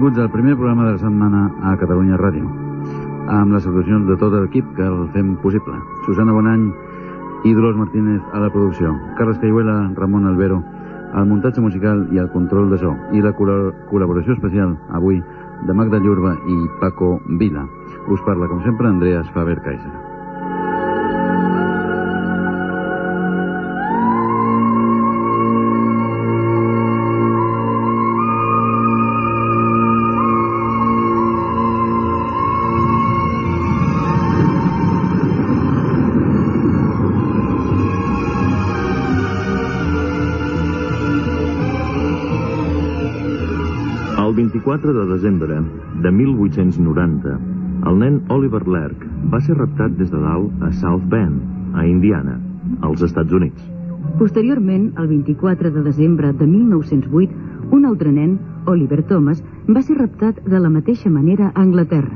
Benvinguts al primer programa de la setmana a Catalunya Ràdio, amb les salutacions de tot l'equip que el fem possible. Susana Bonany i Dolors Martínez a la producció, Carles Cayuela, Ramon Albero al muntatge musical i al control de so, i la col·laboració especial avui de Magda Llurba i Paco Vila. Us parla, com sempre, Andreas Faber-Kaiser. El 24 de desembre de 1890, el nen Oliver Lerch va ser raptat des de dalt a South Bend, a Indiana, als Estats Units. Posteriorment, el 24 de desembre de 1908, un altre nen, Oliver Thomas, va ser raptat de la mateixa manera a Anglaterra.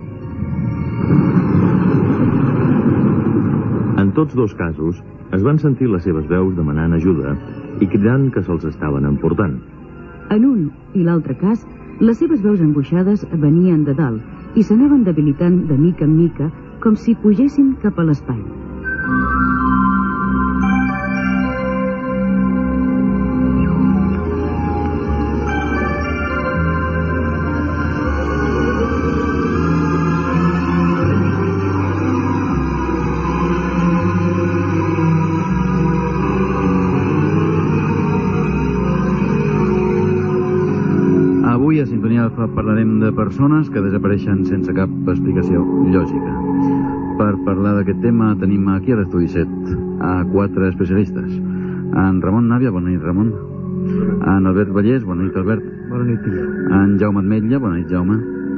En tots dos casos, es van sentir les seves veus demanant ajuda i cridant que se'ls estaven emportant. En un i l'altre cas, les seves veus angoixades venien de dalt i s'anaven debilitant de mica en mica, com si pugessin cap a l'espai. Avui a Sintonia Alfa parlarem de persones que desapareixen sense cap explicació lògica. Per parlar d'aquest tema tenim aquí a l'estudi 7 a 4 especialistes. En Ramon Nàvia, bona nit, Ramon. En Albert Vallès, bona nit, Albert. Bona nit, Tia. En Jaume Ametlla, bona nit, Jaume.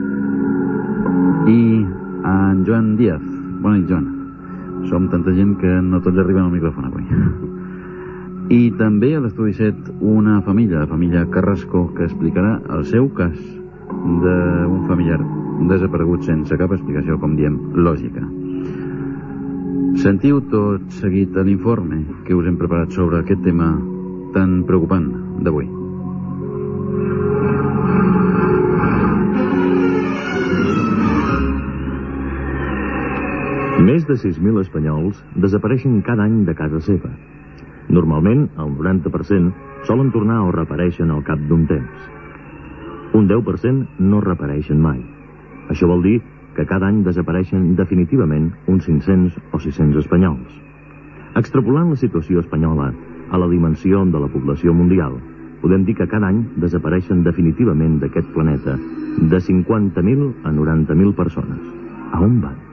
I en Joan Díaz, bona nit, Joan. Som tanta gent que no tots arriben al micròfon avui. I també a l'estudi 7 una família, la família Carrasco, que explicarà el seu cas d'un familiar desaparegut sense cap explicació, com diem, lògica. Sentiu tot seguit l'informe que us hem preparat sobre aquest tema tan preocupant d'avui. Més de 6.000 espanyols desapareixen cada any de casa seva. Normalment, el 90% solen tornar o reapareixen al cap d'un temps. Un 10% no reapareixen mai. Això vol dir que cada any desapareixen definitivament uns 500 o 600 espanyols. Extrapolant la situació espanyola a la dimensió de la població mundial, podem dir que cada any desapareixen definitivament d'aquest planeta de 50.000 a 90.000 persones. A on van?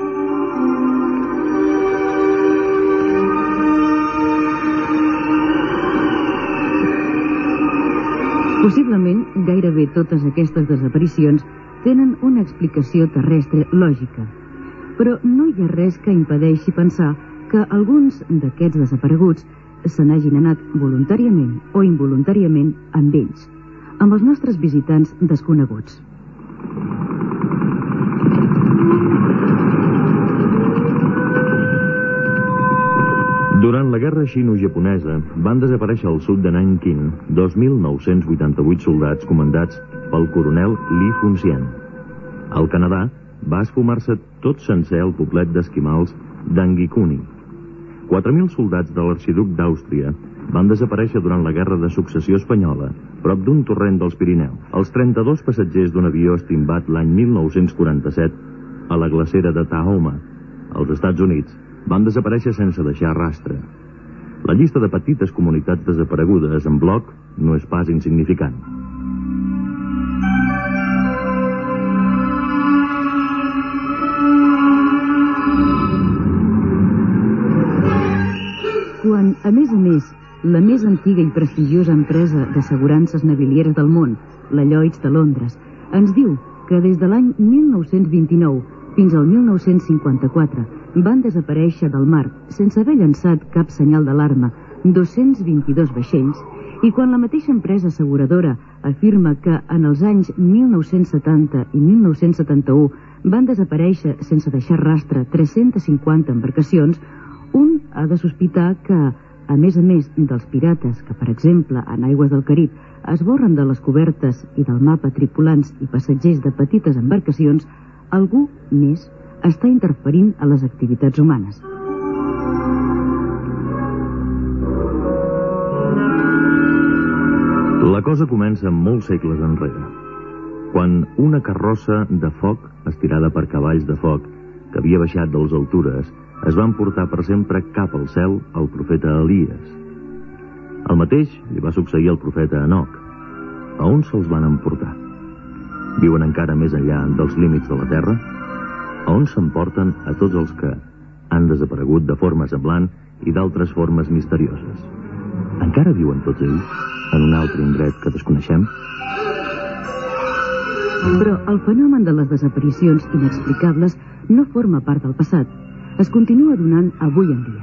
Possiblement, gairebé totes aquestes desaparicions tenen una explicació terrestre lògica. Però no hi ha res que impedeixi pensar que alguns d'aquests desapareguts se n'hagin anat voluntàriament o involuntàriament amb ells, amb els nostres visitants desconeguts. Durant la guerra xino-japonesa van desaparèixer al sud de Nanking 2.988 soldats comandats pel coronel Li Funcian. Al Canadà va esfumar-se tot sencer el poblet d'esquimals d'Angikuni. 4.000 soldats de l'arxiduc d'Àustria van desaparèixer durant la guerra de successió espanyola, prop d'un torrent dels Pirineus. Els 32 passatgers d'un avió estimbat l'any 1947 a la glacera de Tahoma, als Estats Units, van desaparèixer sense deixar rastre. La llista de petites comunitats desaparegudes en bloc no és pas insignificant. Quan, a més, la més antiga i prestigiosa empresa d'assegurances navilieres del món, la Lloyd's de Londres, ens diu que des de l'any 1929 fins al 1954 van desaparèixer del mar, sense haver llançat cap senyal d'alarma, 222 vaixells, i quan la mateixa empresa asseguradora afirma que en els anys 1970 i 1971 van desaparèixer sense deixar rastre 350 embarcacions, un ha de sospitar que a més dels pirates que, per exemple, en aigües del Carib esborren de les cobertes i del mapa tripulants i passatgers de petites embarcacions, algú més està interferint a les activitats humanes. La cosa comença molts segles enrere, quan una carrossa de foc, estirada per cavalls de foc, que havia baixat de les altures, es va emportar per sempre cap al cel el profeta Elies. El mateix li va succeir al profeta Enoc. A on se'ls van emportar? Viuen encara més enllà dels límits de la terra? A on s'emporten a tots els que han desaparegut de forma semblant i d'altres formes misterioses? Encara viuen tots ells en un altre indret que desconeixem? Però el fenomen de les desaparicions inexplicables no forma part del passat. Es continua donant avui en dia.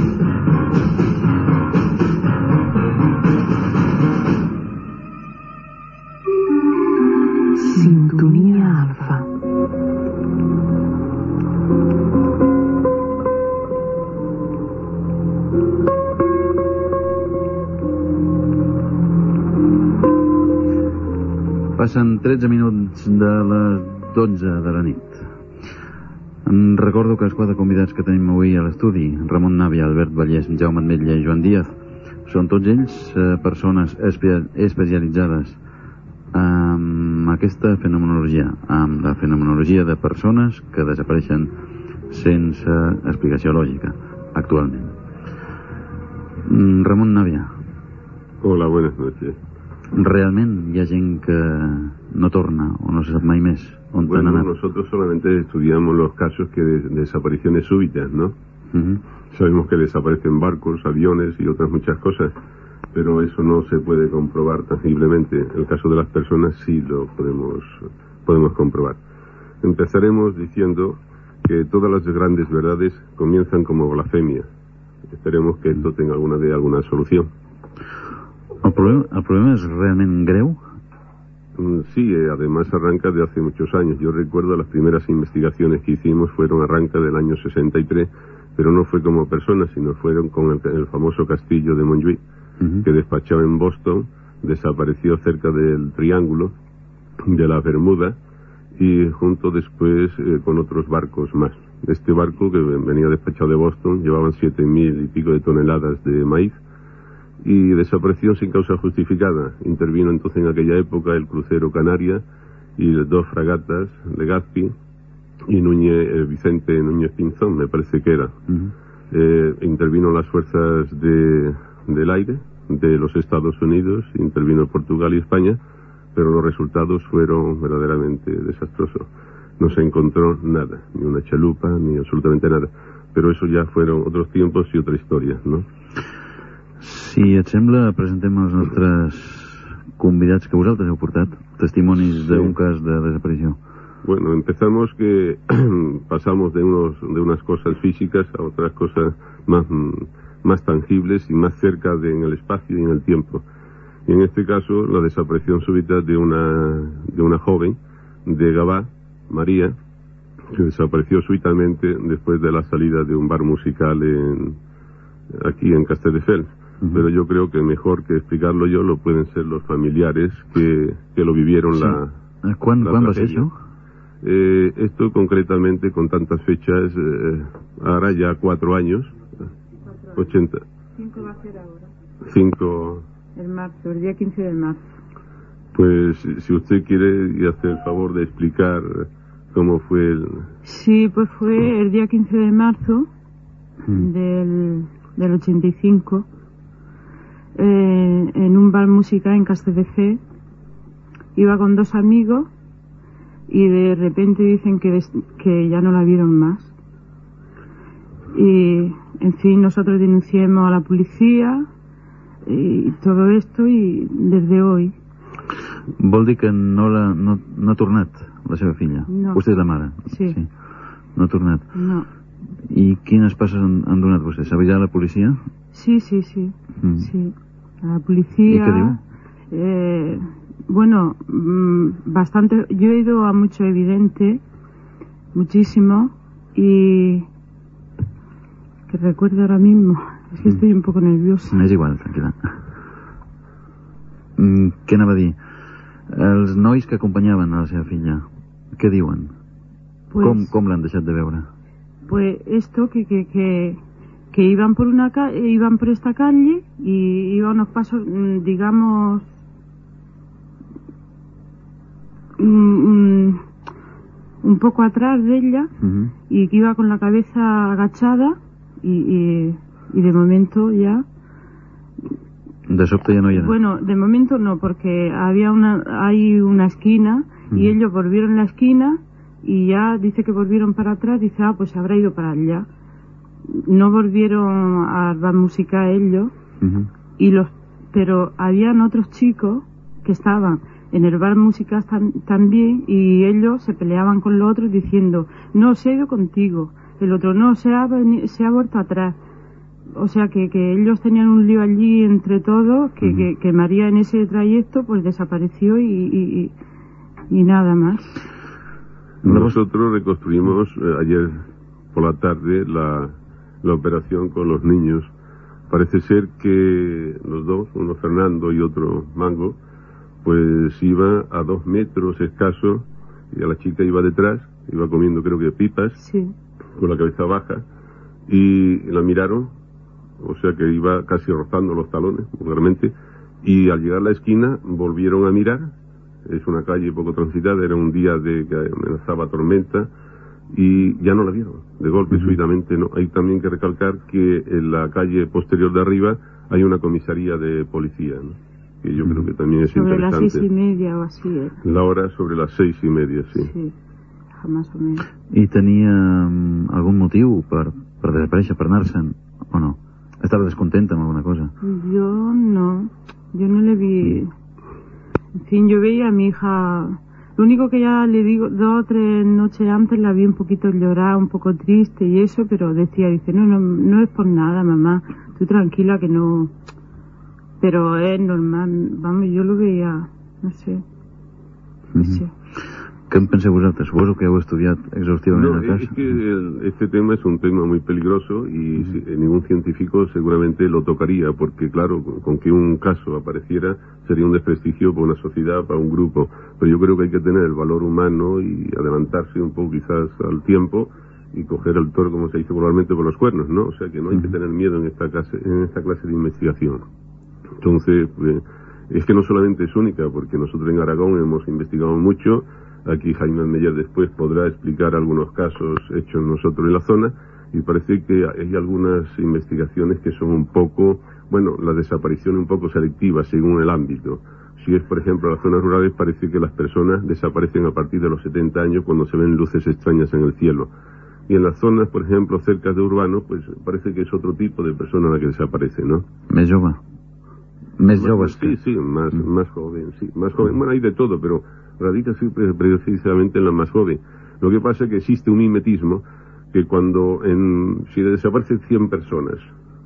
Sintonia Alfa. Passen 13 minuts de les 12 de la nit. Em recordo que els 4 convidats que tenim avui a l'estudi, Ramon Nàvia, Albert Vallès, Jaume Ametlla i Joan Díaz, són tots ells persones especialitzades en aquesta fenomenologia, amb la fenomenologia de persones que desapareixen sense explicació lògica, actualment. Ramon Nàvia. Hola, buenas noches. ¿Realment hi ha gent que no torna o no se sap mai més on Bueno, han anat? nosotros solamente estudiamos los casos que de desapariciones súbitas, ¿no? Uh-huh. Sabemos que desaparecen barcos, aviones y otras muchas cosas, pero eso no se puede comprobar tangiblemente. El caso de las personas sí lo podemos comprobar. Empezaremos diciendo que todas las grandes verdades comienzan como blasfemia. Esperemos que esto tenga alguna solución. El problema és realment greu? Sí, además arranca de hace muchos años. Yo recuerdo las primeras investigaciones que hicimos arranca del año 63, pero no fue como personas, sino fueron con el famoso castillo de Montjuïc, que despachado en Boston, desapareció cerca del Triángulo de la Bermuda y junto después con otros barcos más. Este barco que venía despachado de Boston llevaban 7.000 y pico de toneladas de maíz y desapareció sin causa justificada. Intervino entonces en aquella época el crucero Canaria y 2 fragatas, Legazpi y Vicente Núñez Pinzón, me parece que era. Intervino las fuerzas del aire de los Estados Unidos, intervino Portugal y España, pero los resultados fueron verdaderamente desastrosos. No se encontró nada, ni una chalupa, ni absolutamente nada. Pero eso ya fueron otros tiempos y otra historia, ¿no? Si et sembla, presentem els nostres convidats que vosaltres heu portat, testimonis d'un cas de desaparició. Bueno, empezamos que pasamos de unas cosas físicas a otras cosas más tangibles y más cerca en el espacio y en el tiempo. Y en este caso, la desaparición súbita de una joven de Gavà, María, que desapareció súbitamente después de la salida de un bar musical aquí en Castelldefels. Pero yo creo que mejor que explicarlo yo lo pueden ser los familiares que lo vivieron. Sí. ¿Cuándo va a ser eso? Esto concretamente con tantas fechas, ahora ya 4 años, 80. 5 va a ser ahora. 5. El marzo, el día 15 de marzo. Pues si usted quiere hacer el favor de explicar cómo fue el... Sí, pues fue el día 15 de marzo del 85, en un bar musical en Castelldefels. Iba con 2 amigos y de repente dicen que ya no la vieron más. Y, en fin, nosotros denunciamos a la policía y todo esto, y desde hoy. Vol dir que no ha tornat la seva filla? No. Vostè és la mare? Sí. No ha tornat? No. I quines passes han donat vostès? ¿S'ha avisat a la policia? Sí. Sí. A la policía. ¿Y qué digo? Bueno, bastante. Yo he ido a mucho evidente, muchísimo, y que recuerdo ahora mismo Es que estoy un poco nerviosa. És igual, tranquil·la. Què anava a dir? Els nois que acompanyaven a la seva filla, què diuen? Pues, Com l'han deixat de veure? Pues esto, que iban por iban por esta calle y iba unos pasos, digamos, un poco atrás de ella, y que iba con la cabeza agachada y de momento ya... De sobte ja no hi era. Bueno, de momento no, porque hay una esquina y ellos volvieron la esquina y ya dice que volvieron para atrás, dice, pues se habrá ido para allá. No volvieron a la música ellos, pero habían otros chicos que estaban en el bar música también, y ellos se peleaban con los otros diciendo, no, se ha ido contigo, el otro no, se ha vuelto atrás. O sea que ellos tenían un lío allí entre todos, que María en ese trayecto pues desapareció y nada más. Nosotros reconstruimos ayer por la tarde la operación con los niños. Parece ser que los dos, uno Fernando y otro Mango, pues iba a 2 metros escaso, y a la chica iba detrás, iba comiendo creo que pipas, sí, con la cabeza baja, y la miraron, o sea que iba casi rozando los talones, vulgarmente, y al llegar a la esquina volvieron a mirar. Es una calle poco transitada, era un día de que amenazaba tormenta, y ya no la vieron, de golpe, súbitamente no. Hay también que recalcar que en la calle posterior de arriba hay una comisaría de policía, ¿no? Que yo creo que también es sobre interesante. Sobre las 6:30 o así. La hora sobre las 6:30, sí. Sí, más o menos. I tenia algun motiu per desaparèixer, per anar-se'n, o no? Estava descontenta amb alguna cosa? Yo no le vi. En fin, yo veía a mi hija. Lo único que ya le digo, 2 o 3 noches antes la vi un poquito llorar, un poco triste y eso, pero dice, no es por nada, mamá, tú tranquila que no. Pero es normal, vamos, yo lo veía, no sé. Què en penseu vosaltres? Suposo que heu estudiat exhaustivament No, a casa. es que este tema es un tema muy peligroso y ningún científico seguramente lo tocaría, porque claro, con que un caso apareciera sería un desprestigio para una sociedad, para un grupo. Pero yo creo que hay que tener el valor humano y adelantarse un poco quizás al tiempo y coger el toro, como se dice vulgarmente, por los cuernos, ¿no? O sea que no hay que tener miedo en esta clase de investigación. Entonces, es que no solamente es única, porque nosotros en Aragón hemos investigado mucho. Aquí Jaime Meyer después podrá explicar algunos casos hechos nosotros en la zona, y parece que hay algunas investigaciones que son un poco, bueno, la desaparición un poco selectiva según el ámbito. Si es, por ejemplo, las zonas rurales, parece que las personas desaparecen a partir de los 70 años cuando se ven luces extrañas en el cielo. Y en las zonas, por ejemplo, cerca de urbanos, pues parece que es otro tipo de persona la que desaparece, ¿no? Més jove? Més joves? Sí, más joven, sí, más joven. Bueno, hay de todo, pero radica siempre precisamente en la más joven. Lo que pasa es que existe un mimetismo que cuando si desaparecen 100 personas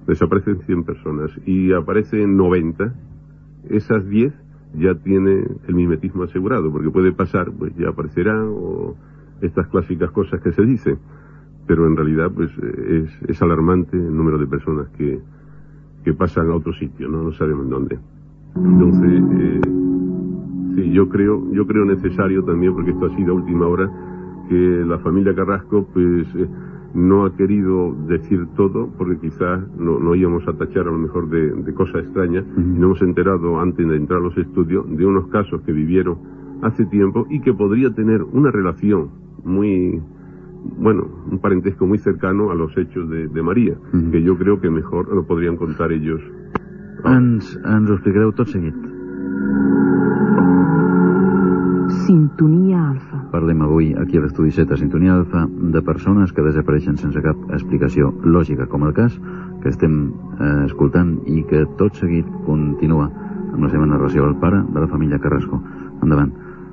y aparecen 90, esas 10 ya tiene el mimetismo asegurado, porque puede pasar, pues ya aparecerán, o estas clásicas cosas que se dicen, pero en realidad pues es alarmante el número de personas que pasan a otro sitio, no sabemos en dónde. Entonces, sí, yo creo necesario también, porque esto ha sido a última hora, que la familia Carrasco pues no ha querido decir todo, porque quizás no íbamos a tachar a lo mejor de cosas extrañas, y nos hemos enterado antes de entrar a los estudios de unos casos que vivieron hace tiempo y que podría tener una relación muy, bueno, un parentesco muy cercano a los hechos de María, que yo creo que mejor lo podrían contar ellos. Ens ho explicareu tot seguit. Sintonia Alfa. Parlem avui aquí a l'Estudi 7 a Sintonia Alfa de persones que desapareixen sense cap explicació lògica, com el cas que estem escoltant i que tot seguit continua amb la seva narració, el pare de la família Carrasco. Endavant.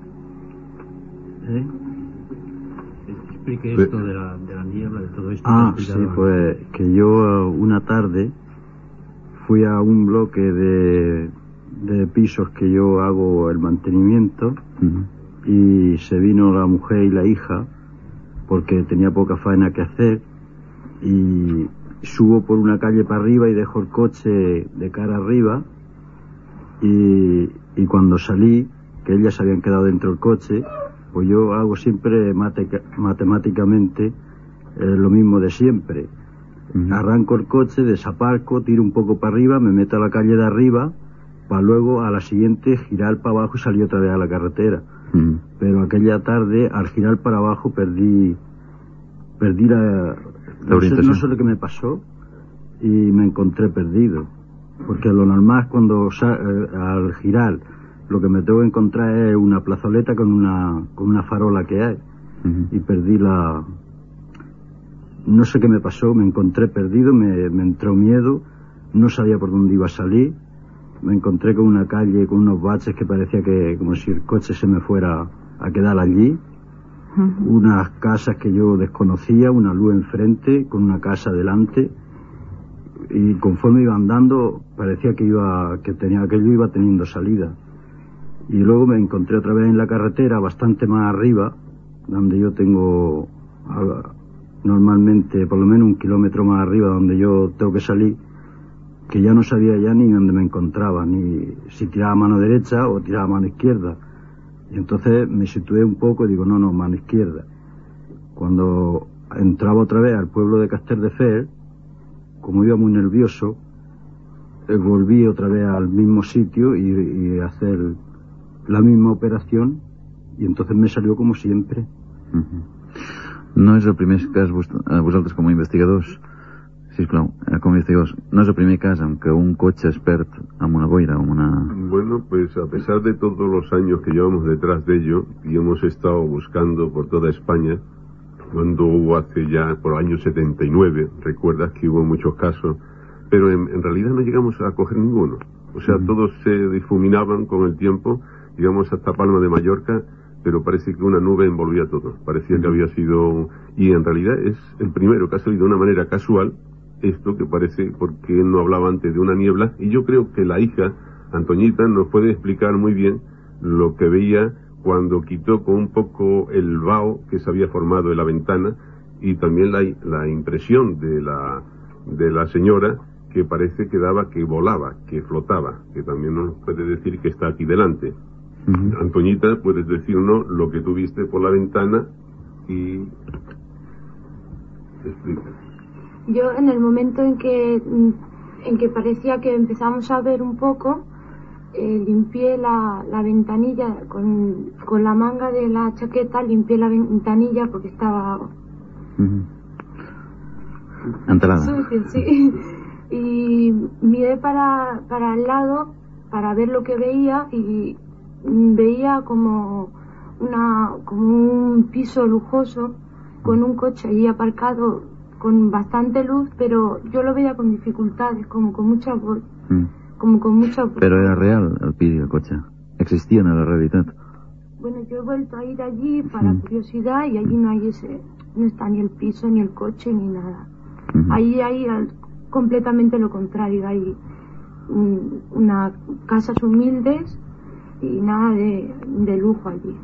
Explique esto de la niebla, de todo esto. Sí, pues que yo una tarde fui a un bloque de pisos que yo hago el mantenimiento, y se vino la mujer y la hija porque tenía poca faena que hacer, y subo por una calle para arriba y dejo el coche de cara arriba, y cuando salí, que ellas se habían quedado dentro del coche, pues yo hago siempre matemáticamente lo mismo de siempre. Arranco el coche, desaparco, tiro un poco para arriba, me meto a la calle de arriba, para luego a la siguiente girar para abajo y salir otra vez a la carretera. Pero aquella tarde, al girar para abajo, perdí la orientación. No sé lo que me pasó, y me encontré perdido, porque lo normal es cuando al girar lo que me tengo que encontrar es una plazoleta con una farola que hay, y perdí la... No sé qué me pasó, me encontré perdido, me entró miedo, no sabía por dónde iba a salir, me encontré con una calle con unos baches que parecía que como si el coche se me fuera a quedar allí, unas casas que yo desconocía, una luz enfrente con una casa delante, y conforme iba andando parecía que yo iba teniendo salida, y luego me encontré otra vez en la carretera bastante más arriba, donde yo tengo normalmente por lo menos 1 kilómetro más arriba donde yo tengo que salir, que ya no sabía ya ni dónde me encontraba, ni si tiraba a mano derecha o tiraba a mano izquierda. Y entonces me situé un poco y digo, no, mano izquierda. Cuando entraba otra vez al pueblo de Castelldefels, como iba muy nervioso, volví otra vez al mismo sitio y hacer la misma operación, y entonces me salió como siempre. No és el primer cas, vosaltres com a investigadors, sisplau, com a investigadors, no és el primer cas en què un cotxe es perd amb una boira, amb una... Bueno, pues a pesar de todos los años que llevamos detrás de ello, y hemos estado buscando por toda España, cuando hubo hace ya por el año 79, recuerdas que hubo muchos casos, pero en realidad no llegamos a coger ninguno. O sea, todos se difuminaban con el tiempo, llegamos hasta Palma de Mallorca, pero parece que una nube envolvía todo. Parecía que había sido... Y en realidad es el primero que ha salido de una manera casual, esto que parece, porque él no hablaba antes de una niebla, y yo creo que la hija, Antoñita, nos puede explicar muy bien lo que veía cuando quitó con un poco el vaho que se había formado en la ventana, y también la impresión de la señora, que parece que daba que volaba, que flotaba, que también nos puede decir que está aquí delante. Antoñita, puedes decirnos lo que tú viste por la ventana y explica. Yo en el momento en que parecía que empezamos a ver un poco, limpié la ventanilla con la manga de la chaqueta, limpié la ventanilla porque estaba enterada. Sucia, sí. Y miré para el lado para ver lo que veía, y veía como un piso lujoso con un coche ahí aparcado con bastante luz, pero yo lo veía con dificultades, como con mucha Pero era real el coche, existia en la realitat. Bueno, yo he vuelto a ir allí para curiosidad, y allí no está ni el piso ni el coche ni nada. Ahí hay completamente lo contrario, hay unas casas humildes y nada de lujo allí.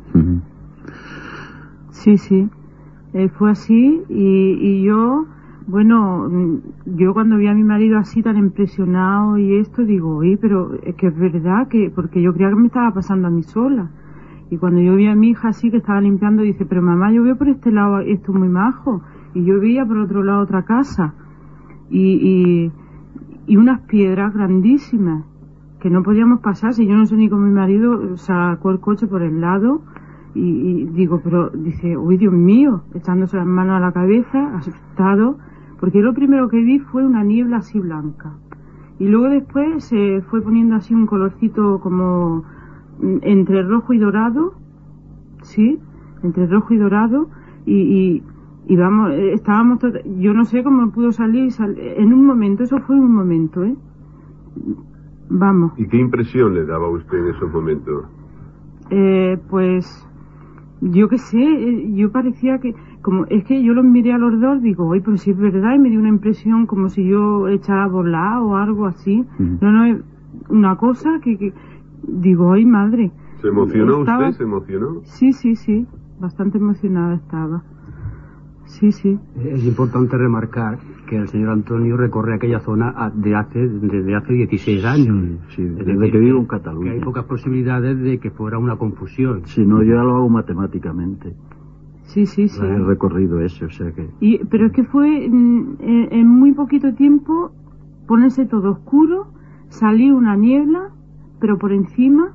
Sí, fue así, y yo, bueno, yo cuando vi a mi marido así tan impresionado y esto, digo, oye, pero es que es verdad, porque yo creía que me estaba pasando a mí sola. Y cuando yo vi a mi hija así que estaba limpiando, dice, pero mamá, yo veo por este lado esto muy majo, y yo veía por otro lado otra casa, y unas piedras grandísimas que no podíamos pasar. Si yo no sé ni con mi marido sacó el coche por el lado, y digo, pero dice, uy, Dios mío, echándose las manos a la cabeza, asustado, porque lo primero que vi fue una niebla así blanca, y luego después se fue poniendo así un colorcito como entre rojo y dorado, sí, entre rojo y dorado, y vamos, estábamos yo no sé cómo pudo salir en un momento, eso fue un momento, vamos. ¿Y qué impresión le daba a usted en esos momentos? Pues yo qué sé, yo parecía que, como es que yo los miré a los dos, digo, oye, pero si es verdad, y me dio una impresión como si yo echara a volar o algo así. No, es una cosa que digo, ay, madre. ¿Se emocionó usted? ¿Se emocionó? Sí, bastante emocionada estaba. Sí, sí. Es importante remarcar que el señor Antonio recorre aquella zona desde hace 16 años. Sí, desde que vivo en Cataluña. Que hay pocas posibilidades de que fuera una confusión. Si no, yo ya lo hago matemáticamente. Sí. He recorrido eso, o sea que... Pero es que fue en muy poquito tiempo ponerse todo oscuro, salir una niebla, pero por encima,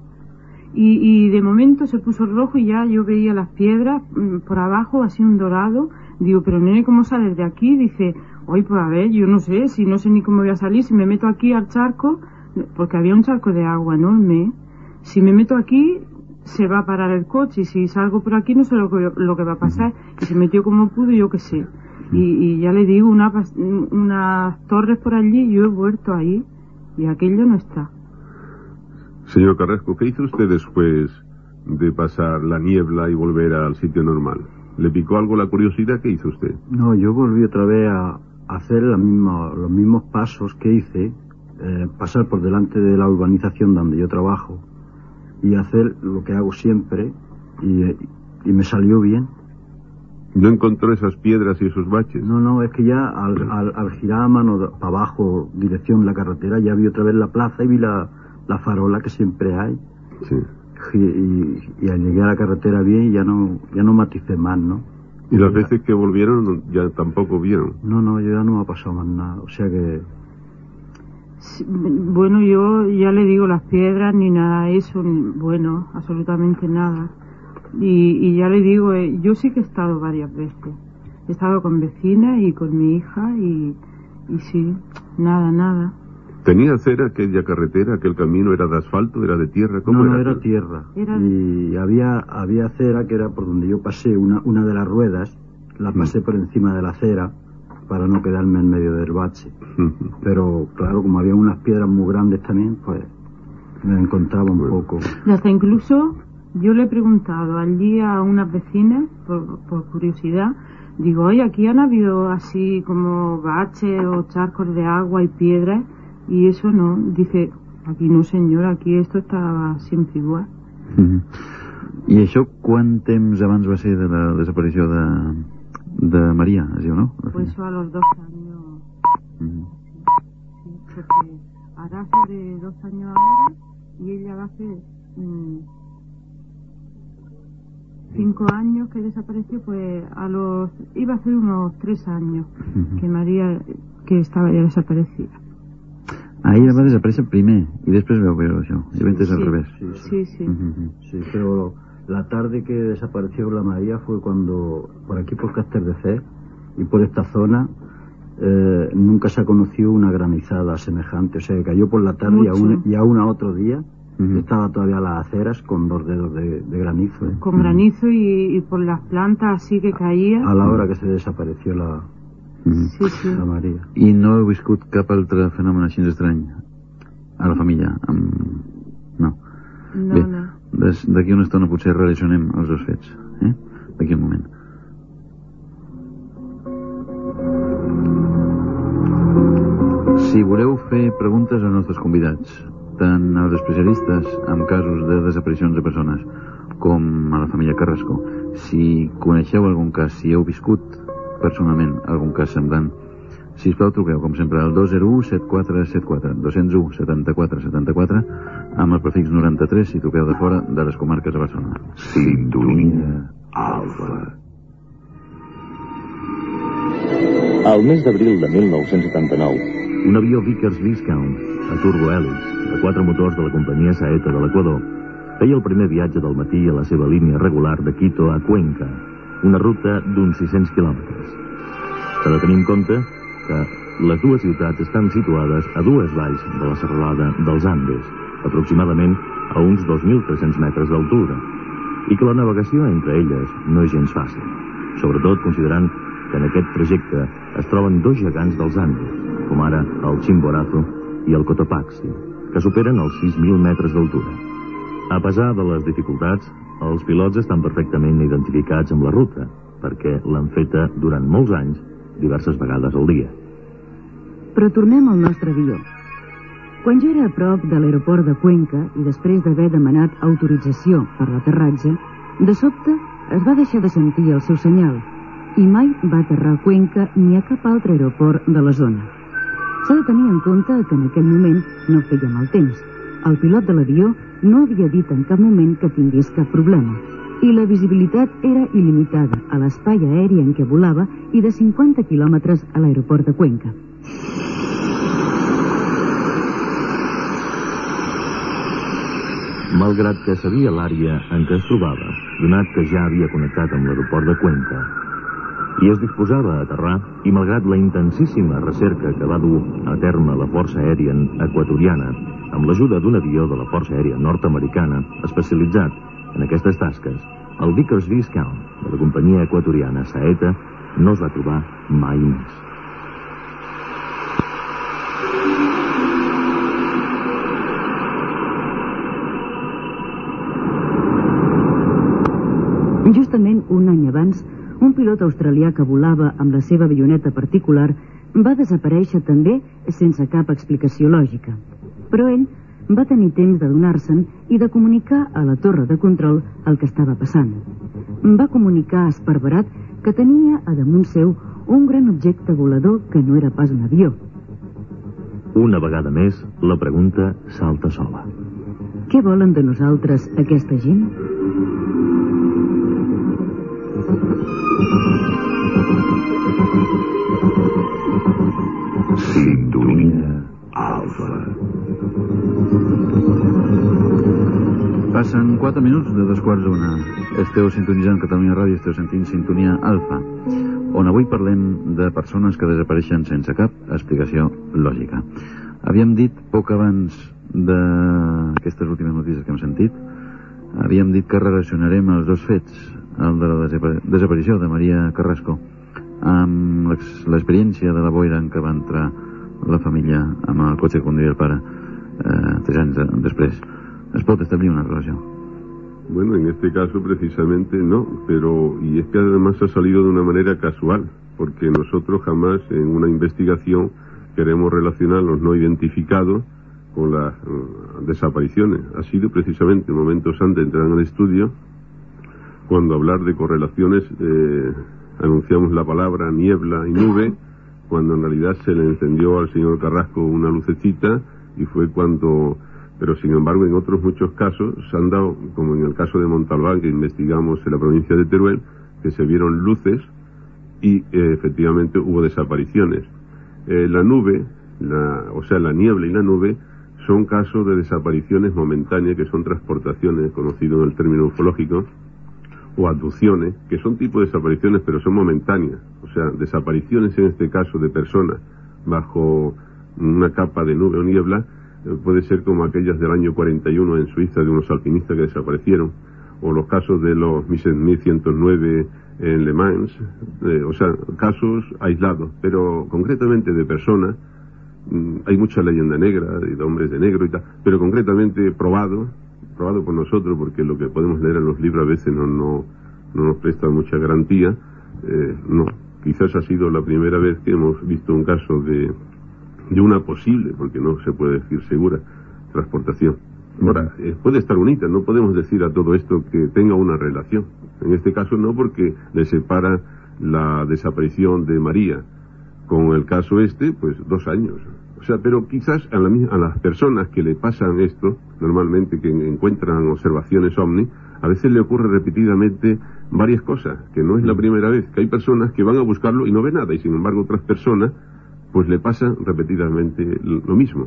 y de momento se puso rojo y ya yo veía las piedras por abajo, así un dorado. Digo, pero nene, ¿cómo sales de aquí? Dice, oye, pues a ver, yo no sé ni cómo voy a salir, si me meto aquí al charco, porque había un charco de agua enorme, si me meto aquí se va a parar el coche, y si salgo por aquí no sé lo que va a pasar. Y se metió como pudo, yo qué sé. Y ya le digo, unas torres por allí, yo he vuelto ahí y aquello no está. Señor Carrasco, ¿qué hizo usted después de pasar la niebla y volver al sitio normal? ¿Le picó algo la curiosidad? ¿Qué hizo usted? No, yo volví otra vez a hacer los mismos pasos que hice, pasar por delante de la urbanización donde yo trabajo y hacer lo que hago siempre, y me salió bien. ¿No encontró esas piedras y esos baches? No, es que ya al girar a mano para abajo, dirección la carretera, ya vi otra vez la plaza y vi la farola que siempre hay. Sí. Y al llegar a la carretera bien, ya no maticé más, ¿no? ¿Y las veces que volvieron ya tampoco vieron? No, yo ya no me ha pasado más nada, o sea que... Sí, bueno, yo ya le digo, las piedras ni nada de eso, bueno, absolutamente nada. Y ya le digo, yo sí que he estado varias veces. He estado con vecinas y con mi hija y sí, nada. ¿Tenía acera aquella carretera, aquel camino? ¿Era de asfalto, era de tierra? ¿Cómo No, era? Era tierra. Y había acera, que era por donde yo pasé, una de las ruedas, la pasé por encima de la acera para no quedarme en medio del bache. Pero claro, como había unas piedras muy grandes también, pues me encontraba un poco. Y hasta incluso yo le he preguntado allí a unas vecinas, por curiosidad, digo, oye, aquí han habido así como baches o charcos de agua y piedras, y eso no. Dice, aquí no, señora, aquí esto estaba siempre igual. I això quant temps abans va ser de la desaparició de María, es diu, no? Pues eso a los 2 años. Sí, porque ahora hace de 2 años ahora, y ella hace 5 años que desapareció, pues iba a ser unos 3 años que María, que estava ja desaparecida. Ella va desaparèixer primer i després veu veure això. I ventes al revés. Sí. Sí, pero la tarde que desapareció la María fue cuando, por aquí por Casterdecer y por esta zona, nunca se ha conocido una granizada semejante. O sea, que cayó por la tarde y aún a otro día estaba todavía las aceras con 2 dedos de granizo. Con granizo y por las plantas así que caía. A la hora que se desapareció la María. I no heu viscut cap altre fenomen així estrany a la família? No. Bé, d'aquí una estona potser relacionem els dos fets. D'aquí un moment. Si voleu fer preguntes als nostres convidats, tant als especialistes en casos de desaparicions de persones com a la família Carrasco, si coneixeu algun cas, si heu viscut personalment algun cas semblant, sisplau truqueu com sempre al 201-7474 201-7474 amb el prefix 93 si truqueu de fora de les comarques de Barcelona. Sintonia Alfa. Al mes d'abril de 1979, un avió Vickers Viscount a turbohèlix de 4 motors de la companyia Saeta de l'Equador feia el primer viatge del matí a la seva línia regular de Quito a Cuenca, una ruta d'uns 600 quilòmetres. S'ha de tenir en compte que les dues ciutats estan situades a 2 valls de la serralada dels Andes, aproximadament a uns 2.300 metres d'altura, i que la navegació entre elles no és gens fàcil, sobretot considerant que en aquest trajecte es troben 2 gegants dels Andes, com ara el Chimborazo i el Cotopaxi, que superen els 6.000 metres d'altura. A pesar de les dificultats, els pilots estan perfectament identificats amb la ruta, perquè l'han feta durant molts anys, diverses vegades al dia. Però tornem al nostre avió. Quan jo era a prop de l'aeroport de Cuenca i després d'haver demanat autorització per l'aterratge, de sobte es va deixar de sentir el seu senyal i mai va aterrar a Cuenca ni a cap altre aeroport de la zona. S'ha de tenir en compte que en aquell moment no feia mal temps. El pilot de l'avió no havia dit en cap moment que tingués cap problema i la visibilitat era il·limitada a l'espai aeri en què volava i de 50 quilòmetres a l'aeroport de Cuenca. Malgrat que sabia l'àrea en què es trobava, donat que ja havia connectat amb l'aeroport de Cuenca, i es disposava a aterrar, i malgrat la intensíssima recerca que va dur a terme la Força Aèria Equatoriana, amb l'ajuda d'un avió de la Força Aèria Nord-Americana, especialitzat en aquestes tasques, el Vickers Viscount de la companyia equatoriana Saeta no es va trobar mai més. Justament un any abans, un pilot australià que volava amb la seva avioneta particular va desaparèixer també sense cap explicació lògica. Però ell va tenir temps d'adonar-se'n i de comunicar a la torre de control el que estava passant. Va comunicar esparverat que tenia a damunt seu un gran objecte volador que no era pas un avió. Una vegada més, la pregunta salta sola. Què volen de nosaltres aquesta gent? Sintonia Alfa. Passen 4 minuts de 2:15. Esteu sintonitzant Catalunya Ràdio, esteu sentint Sintonia Alfa, on avui parlem de persones que desapareixen sense cap explicació lògica. Havíem dit poc abans d'aquestes últimes notícies que hem sentit, havíem dit que relacionarem els dos fets, el de la desaparició de Maria Carrasco amb l'experiència de la boira en què va entrar la família amb el cotxe que conduïa el pare 3 anys després. ¿Es puede establecer una relación? Bueno, en este caso precisamente no, y es que además ha salido de una manera casual, porque nosotros jamás en una investigación queremos relacionar los no identificados con las desapariciones. Ha sido precisamente momentos antes de entrar en el estudio, cuando hablar de correlaciones anunciamos la palabra niebla y nube, cuando en realidad se le encendió al señor Carrasco una lucecita y fue cuando... Pero sin embargo en otros muchos casos se han dado, como en el caso de Montalbán que investigamos en la provincia de Teruel, que se vieron luces y efectivamente hubo desapariciones. La nube, la niebla y la nube son casos de desapariciones momentáneas, que son transportaciones, conocido en el término ufológico, o abducciones, que son tipo de desapariciones pero son momentáneas. O sea, desapariciones en este caso de personas bajo una capa de nube o niebla, puede ser como aquellas del año 41 en Suiza de unos alpinistas que desaparecieron, o los casos de los 1109 en Le Mans, o sea, casos aislados, pero concretamente de personas. Hay mucha leyenda negra, de hombres de negro y tal, pero concretamente probado por nosotros, porque lo que podemos leer en los libros a veces no nos presta mucha garantía. No, quizás ha sido la primera vez que hemos visto un caso de una posible, porque no se puede decir segura, transportación. Ahora, puede estar unida, no podemos decir a todo esto que tenga una relación. En este caso no, porque le separa la desaparición de María con el caso pues 2 años. O sea, pero quizás a las personas que le pasan esto, normalmente que encuentran observaciones ovni, a veces le ocurre repetidamente varias cosas, que no es la primera vez, que hay personas que van a buscarlo y no ven nada, y sin embargo otras personas pues le passa repetidamente lo mismo.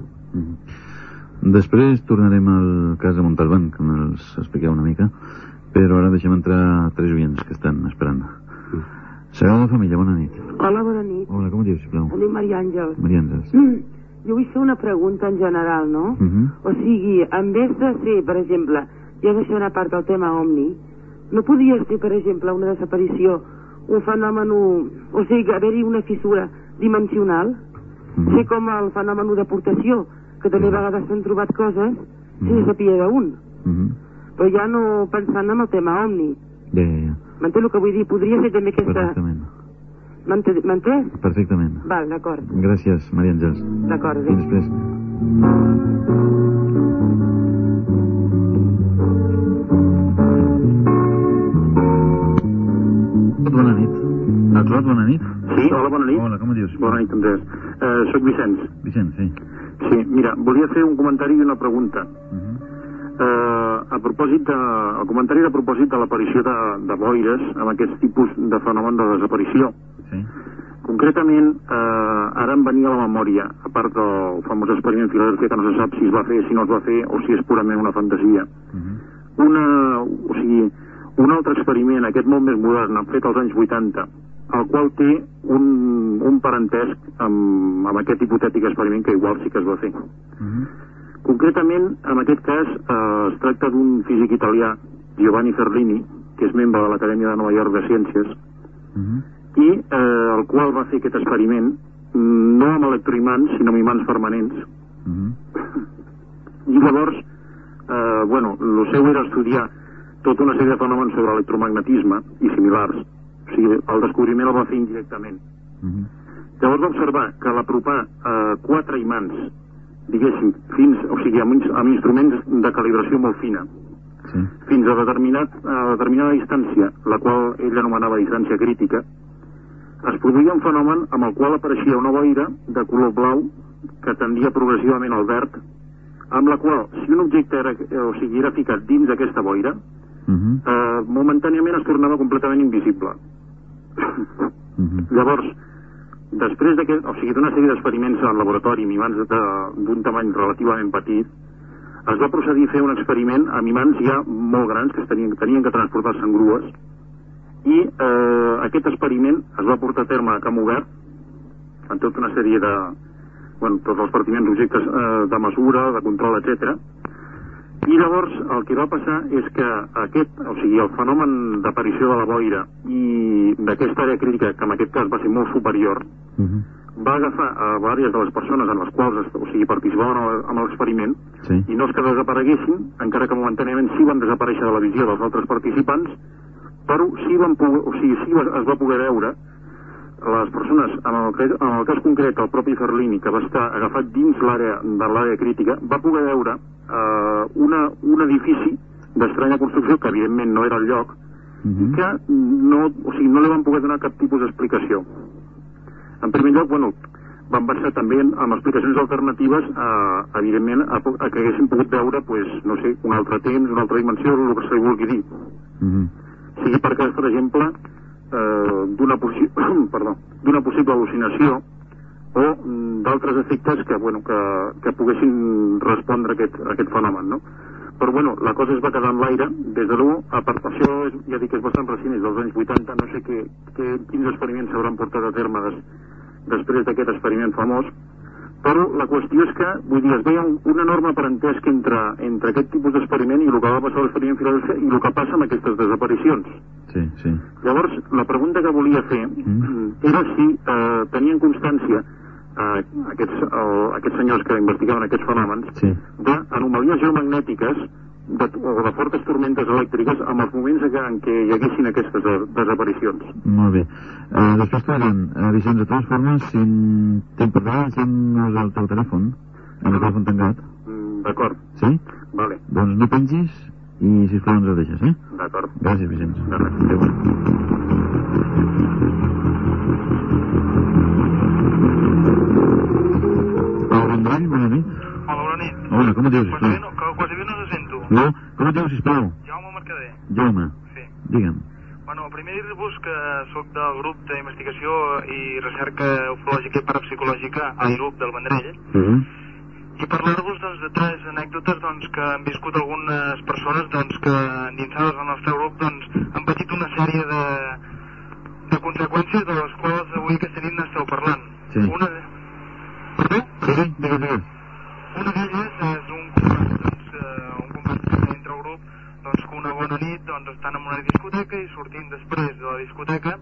Després tornarem al cas de Montalbán, que ens expliqueu una mica, però ara deixem entrar 3 oients que estan esperant. Sagrada Família, bona nit. Hola, bona nit. Hola, com et dius, sisplau? Em dic Maria Àngels. Maria Àngels. Jo vull fer una pregunta en general, no? O sigui, en vez de ser, per exemple, ja deixant a part el tema OVNI, no podria ser, per exemple, una desaparició, un fenomen, o sigui, haver-hi una fissura dimensional, ser com el fenomen de deportació, que també a vegades s'han trobat coses sense saber d'un, però ja no pensant en el tema OVNI. M'entén el que vull dir? Podria ser també aquesta... M'entens? Perfectament. Val, d'acord. Gràcies, Maria Àngels. D'acord, fins després. Bona nit. bona nit. Hola, com ho dius? Bona nit, Andrés. Soc Vicenç. Vicenç, sí. Sí, mira, volia fer un comentari i una pregunta. El comentari a propòsit de l'aparició de boires amb aquests tipus de fenomen de desaparició. Sí. Concretament, ara em venia a la memòria, a part del famós experiment Filadèlfia, que no se sap si es va fer, si no es va fer, o si és purament una fantasia. Un altre experiment, aquest molt més modern, fet als anys 80, el qual té un parentesc amb aquest hipotètic experiment que igual sí que es va fer. Concretament, en aquest cas, es tracta d'un físic italià, Giovanni Ferlini, que és membre de l'Acadèmia de Nova York de Ciències, i el qual va fer aquest experiment no amb electroimants, sinó amb imants permanents. I llavors, el seu era estudiar tota una sèrie de fenòmens sobre electromagnetisme i similars. O sigui, el descobriment el va fer indirectament. Llavors va observar que a l'apropar 4 imants, diguéssim, amb instruments de calibració molt fina, fins a determinada distància, la qual ell anomenava distància crítica, es produïa un fenomen amb el qual apareixia una boira de color blau que tendia progressivament al verd, amb la qual, si un objecte era ficat dins d'aquesta boira, momentàniament es tornava completament invisible. Llavors, després d'una sèrie d'experiments en laboratori amb imants d'un tamany relativament petit, es va procedir a fer un experiment amb imants ja molt grans que tenien que transportar-se en grues, i aquest experiment es va portar a terme a camp obert en tota una sèrie de tots els pertinents objectes de mesura, de control, etc. I llavors el que va passar és que el fenomen d'aparició de la boira i d'aquesta àrea crítica, que en aquest cas va ser molt superior, va agafar a diverses de les persones en les quals participaven en l'experiment, i no és que desapareguessin, encara que momentàniament sí van desaparèixer de la visió dels altres participants, però sí es va poder veure les persones, en el cas concret el propi Ferlini, que va estar agafat dins de l'àrea crítica, va poder veure un edifici d'estranya construcció que evidentment no era el lloc, i que no li van poder donar cap tipus d'explicació. En primer lloc, van passar també amb explicacions alternatives evidentment a que haguessin pogut veure un altre temps, una altra dimensió, el que se li vulgui dir. Sigui per cas, per exemple, d'una possible al·lucinació o d'altres efectes que poguessin respondre a aquest fenomen, no? Però la cosa es va quedar en l'aire. Des de l'u, a part això ja dic que és bastant recent, és dels anys 80, no sé quins experiments s'hauran portat a terme després d'aquest experiment famós, però la qüestió és que, es veia un enorme parentesc entre aquest tipus d'experiment i el que va passar a l'experiment Filadèlfia i el que passa amb aquestes desaparicions. Llavors, la pregunta que volia fer era si tenien constància aquests senyors que investigaven aquests fenòmens d'anomalies geomagnètiques o de fortes tormentes elèctriques amb els moments en què hi haguessin aquestes desaparicions. Molt bé. Després parlem, Vicenç, de totes formes, si te'n parlaràs amb el teu telèfon, el telèfon tancat. D'acord. Sí? Vale. Doncs no pengis i, sisplau, ens el deixes, eh? D'acord. Gràcies, Vicenç. Adéu. Pau Vendrell, bona nit. Hola, bona nit. Hola, com et dius, sisplau? Quasi bé no se sento. No? Com et dius, sisplau? Jaume Mercader. Jaume. Sí. Digue'm. Primer dir-vos que sóc del grup d'investigació i recerca ufològica i parapsicològica al grup del Vendrell, i parlar-vos de 3 anècdotes que han viscut algunes persones que endinsades al nostre grup han patit una sèrie de conseqüències de les quals avui aquesta nit n'esteu parlant. Perdó? Sí, digues. Una d'elles és un compartiment entre el grup que una bona nit estan en una discoteca i sortint després de la discoteca,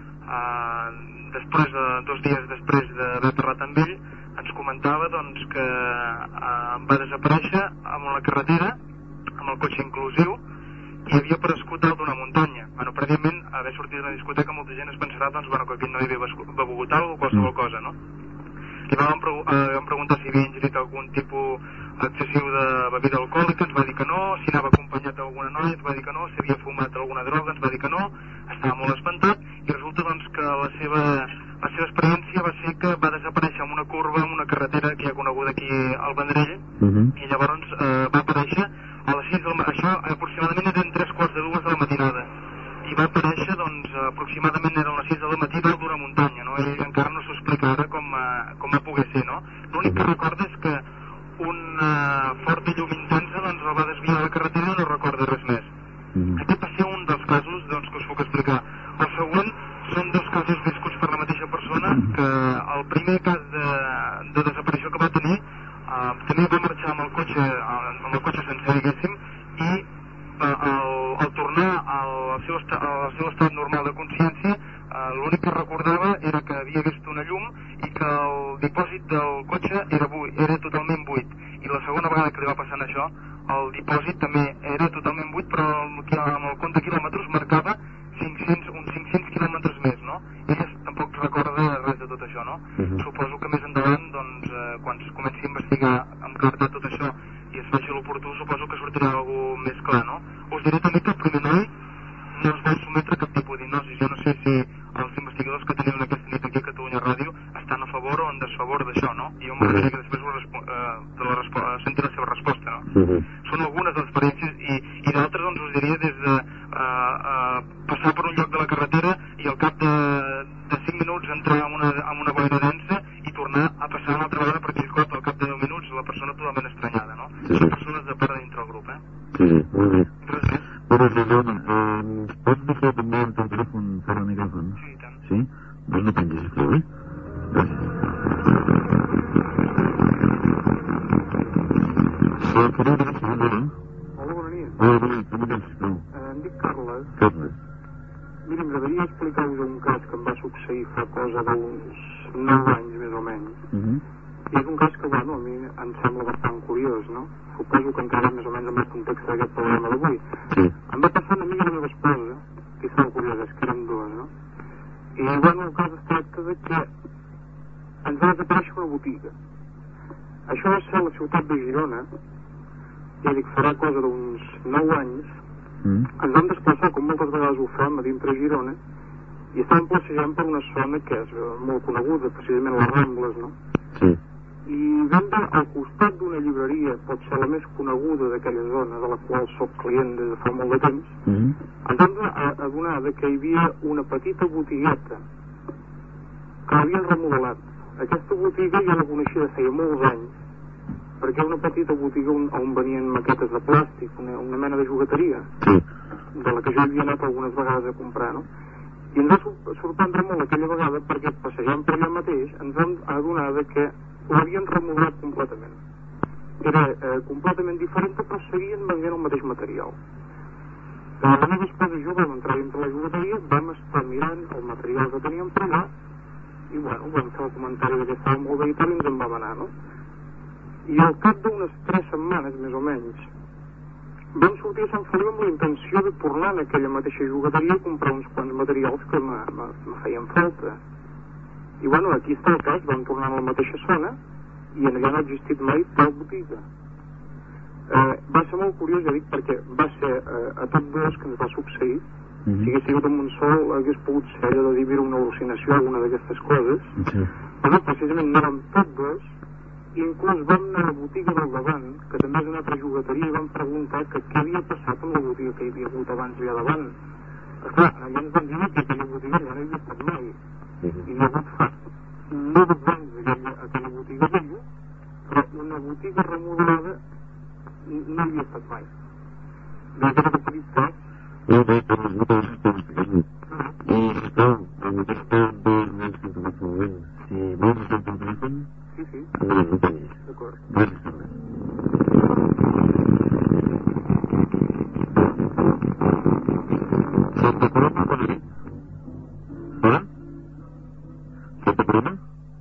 dos dies després d'haver parlat amb ell, ens comentava que va desaparèixer amb la carretera, amb el cotxe inclusiu, i havia aparegut dalt d'una muntanya. Prèviament, haver sortit d'una discoteca, molta gent es pensarà que aquell noi havia begut alguna o qualsevol cosa, no? Li vam preguntar si havia ingerit algun tipus excessiu de bebida alcohòlica, ens va dir que no, si anava acompanyat d'alguna noia, ens va dir que no, si havia fumat alguna droga, ens va dir que no, estava molt espantat, i resulta que la seva La seva experiència va ser que va desaparèixer en una curva, en una carretera que hi ha coneguda aquí al Vendrell, i llavors va aparèixer a les 6 del matí, això aproximadament eren 3:45 de la matinada, i va aparèixer, doncs, aproximadament eren les 6 del matí dalt d'una muntanya, no? Ell encara no s'ho explica ara com va poder ser, no? L'únic que recorda és que una forta llum intensa, doncs, el va desviar de la carretera i no recorda res més. Aquest va ser un dels casos, doncs, que us puc explicar. El següent són dos casos viscuts per la mateixa persona, que el primer cas de desaparició que va tenir també va marxar amb el cotxe sencer, diguéssim, i al tornar al seu estat normal de consciència, l'únic que recordava era que havia vist una llum i que el dipòsit del cotxe era totalment buit. I la segona vegada que li va passar això, el dipòsit també era totalment buit, però amb el compte de quilòmetres marcava uns 500 quilòmetres més, no? Ella tampoc recorda res de tot això, no? Suposo que més endavant, doncs, quan es comenci a investigar amb claredat tot això i es faci l'oportú, suposo que sortirà alguna cosa més clar, no? Us diré també que el primer noi no es va sometre a cap tipus d'hipnosi. Jo no sé si els investigadors que tenim aquesta nit aquí a Catalunya Ràdio estan a favor o en desfavor d'això, no? I jo m'agradaria que després sentir la seva resposta, no? Són algunes de les experiències i d'altres, doncs, us diria des de passar per un lloc de la carretera i al cap de 5 minuts entrar en una boira densa i tornar a passar una altra vegada per aquell cop al cap de 10 minuts la persona totalment estranyada, no? Són persones de part de dintre del grup, Sí, molt bé. Però, Joan, ens pots deixar també el teu telèfon fora el micròfon? Sí, i tant. Sí? Doncs no pengis, sisplau, Gràcies. Hola, bona nit. Hola, bona nit, com et dius, sisplau? Em dic Carles. Carles. Mira, m'agradaria explicar-vos un cas que em va succeir fa cosa d'uns 9 anys, més o menys. I és un cas que, bueno, a mi em sembla bastant curiós, no? Suposo que encara més o menys amb el context d'aquest programa d'avui. Em va passar una mica la meva esposa, que és molt curiós, és que érem dues, no? I, bueno, el cas es tracta de que ens va desaparèixer una botiga. Això va ser a la ciutat de Girona, ja dic, farà cosa d'uns 9 anys. Ens vam desplaçar, com moltes vegades ho fem, a dintre de Girona, i estàvem passejant per una zona que és molt coneguda, precisament les Rambles, no? Sí. I vam veure al costat d'una llibreria, pot ser la més coneguda d'aquella zona, de la qual soc client des de fa molt de temps, ens vam adonar que hi havia una petita botigueta que l'havien remodelat. Aquesta botiga ja la coneixia de feia molts anys, perquè era una petita botiga on venien maquetes de plàstic, una mena de jugueteria, de la que jo havia anat algunes vegades a comprar, no? I ens va sorprendre molt aquella vegada perquè passejant per allà mateix ens vam adonar que l'havien remodelat completament. Era completament diferent, però seguien venent el mateix material. La meva esposa i jo vam entrar dintre la jugueteria, vam estar mirant el material que teníem per allà i, bueno, vam fer el comentari que estava molt bé i tal i ens en vam anar, no? I al cap d'unes 3 setmanes, més o menys, vam sortir a Sant Feliu amb la intenció de tornar en aquella mateixa jugueteria a comprar uns quants materials que me feien falta. I, bueno, aquí està el cas, vam tornar a la mateixa zona i en allà no ha existit mai tal botiga. Va ser molt curiós, ja dic, perquè va ser a tots dos que ens va succeir. Si hagués sigut amb un sol, hagués pogut ser allò de dir una al·lucinació, alguna d'aquestes coses. Però precisament anàvem tots dos, i inclús vam anar a la botiga del davant, que també és una altra jugueteria, i vam preguntar que què havia passat amb la botiga que hi havia hagut abans allà davant. Esclar, allà ens van dir que aquella botiga ja no hi havia estat mai. I hi ha hagut fa 9 anys aquella botiga vella, però una botiga remodelada no hi havia estat mai. Doncs aquest petit cas. Si vols estar pel telèfon? Sí. D'acord. Santa Coloma, bona nit. Hola? Santa Coloma?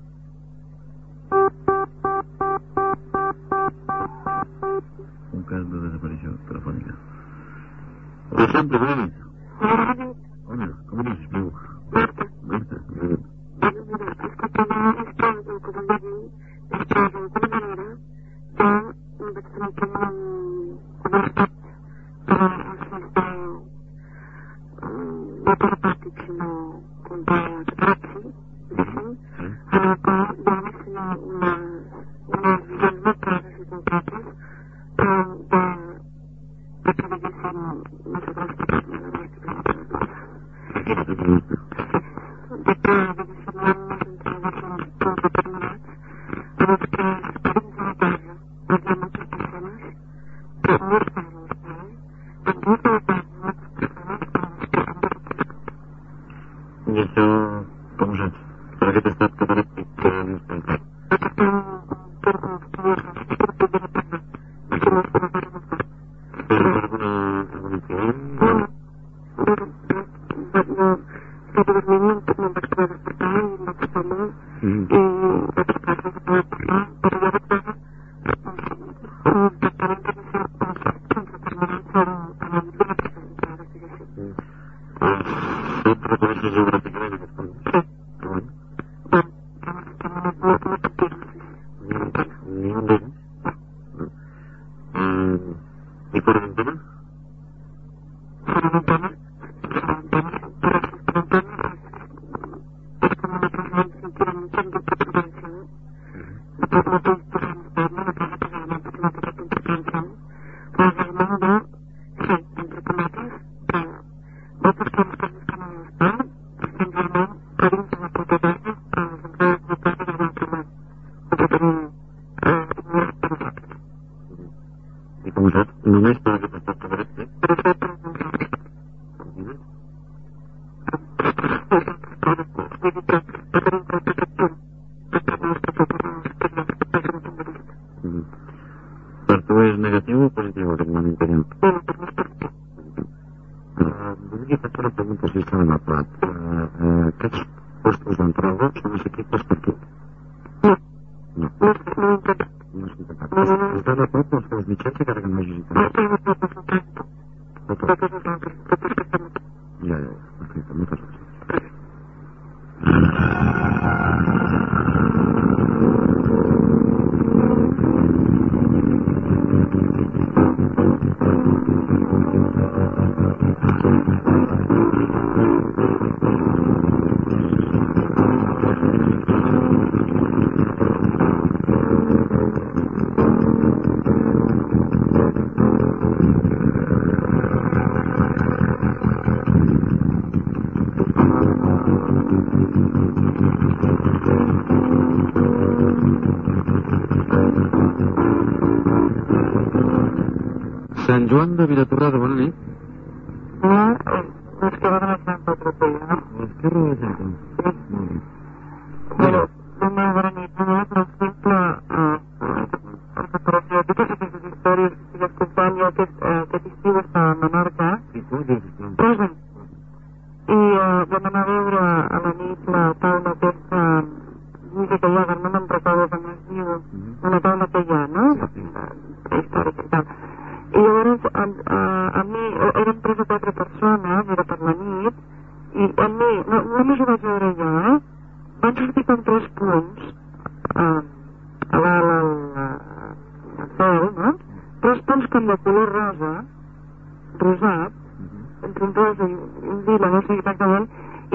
Un cas de desaparició telefònica. Hola, Santa, bona nit. Hola, com dius, sisplau? Marta. Mira, és que també estan el que volia dir és que d'alguna manera jo em vaig sentir molt connectat per als meus no telepàtics sinó com de taxi, de Per tu és negatiu o positiu aquest moment anterior? Voldria fer una pregunta si està a plat. Aquests postos d'entrada són assequibles per tu? No. No és intentat. Us dona prop els teus mitjans encara que no hagis intentat? Ja, perfecte, moltes gràcies. Sant Joan de Vilatorrada, bona nit. L'esquerra de la Santa Tropella. L'esquerra de la Santa. Molt bé. Bueno, bona nit. Per exemple, per aquestes històries que estic escoltant, jo aquest estiu està a Menorca. Sí, tu dius, no? Rosa. I vam anar a veure a la nit la taula aquesta música que hi ha, no me'n recordo com es diu, una taula que hi ha, no? Històrica i tal. I llavors a mi eren 3 o 4 persones, era per la nit, i a mi, només ho vaig veure jo, van sortir com 3 punts a dalt al cel, no? 3 punts com de color rosa, rosat, entre un rosa i un lila, no sé exactament,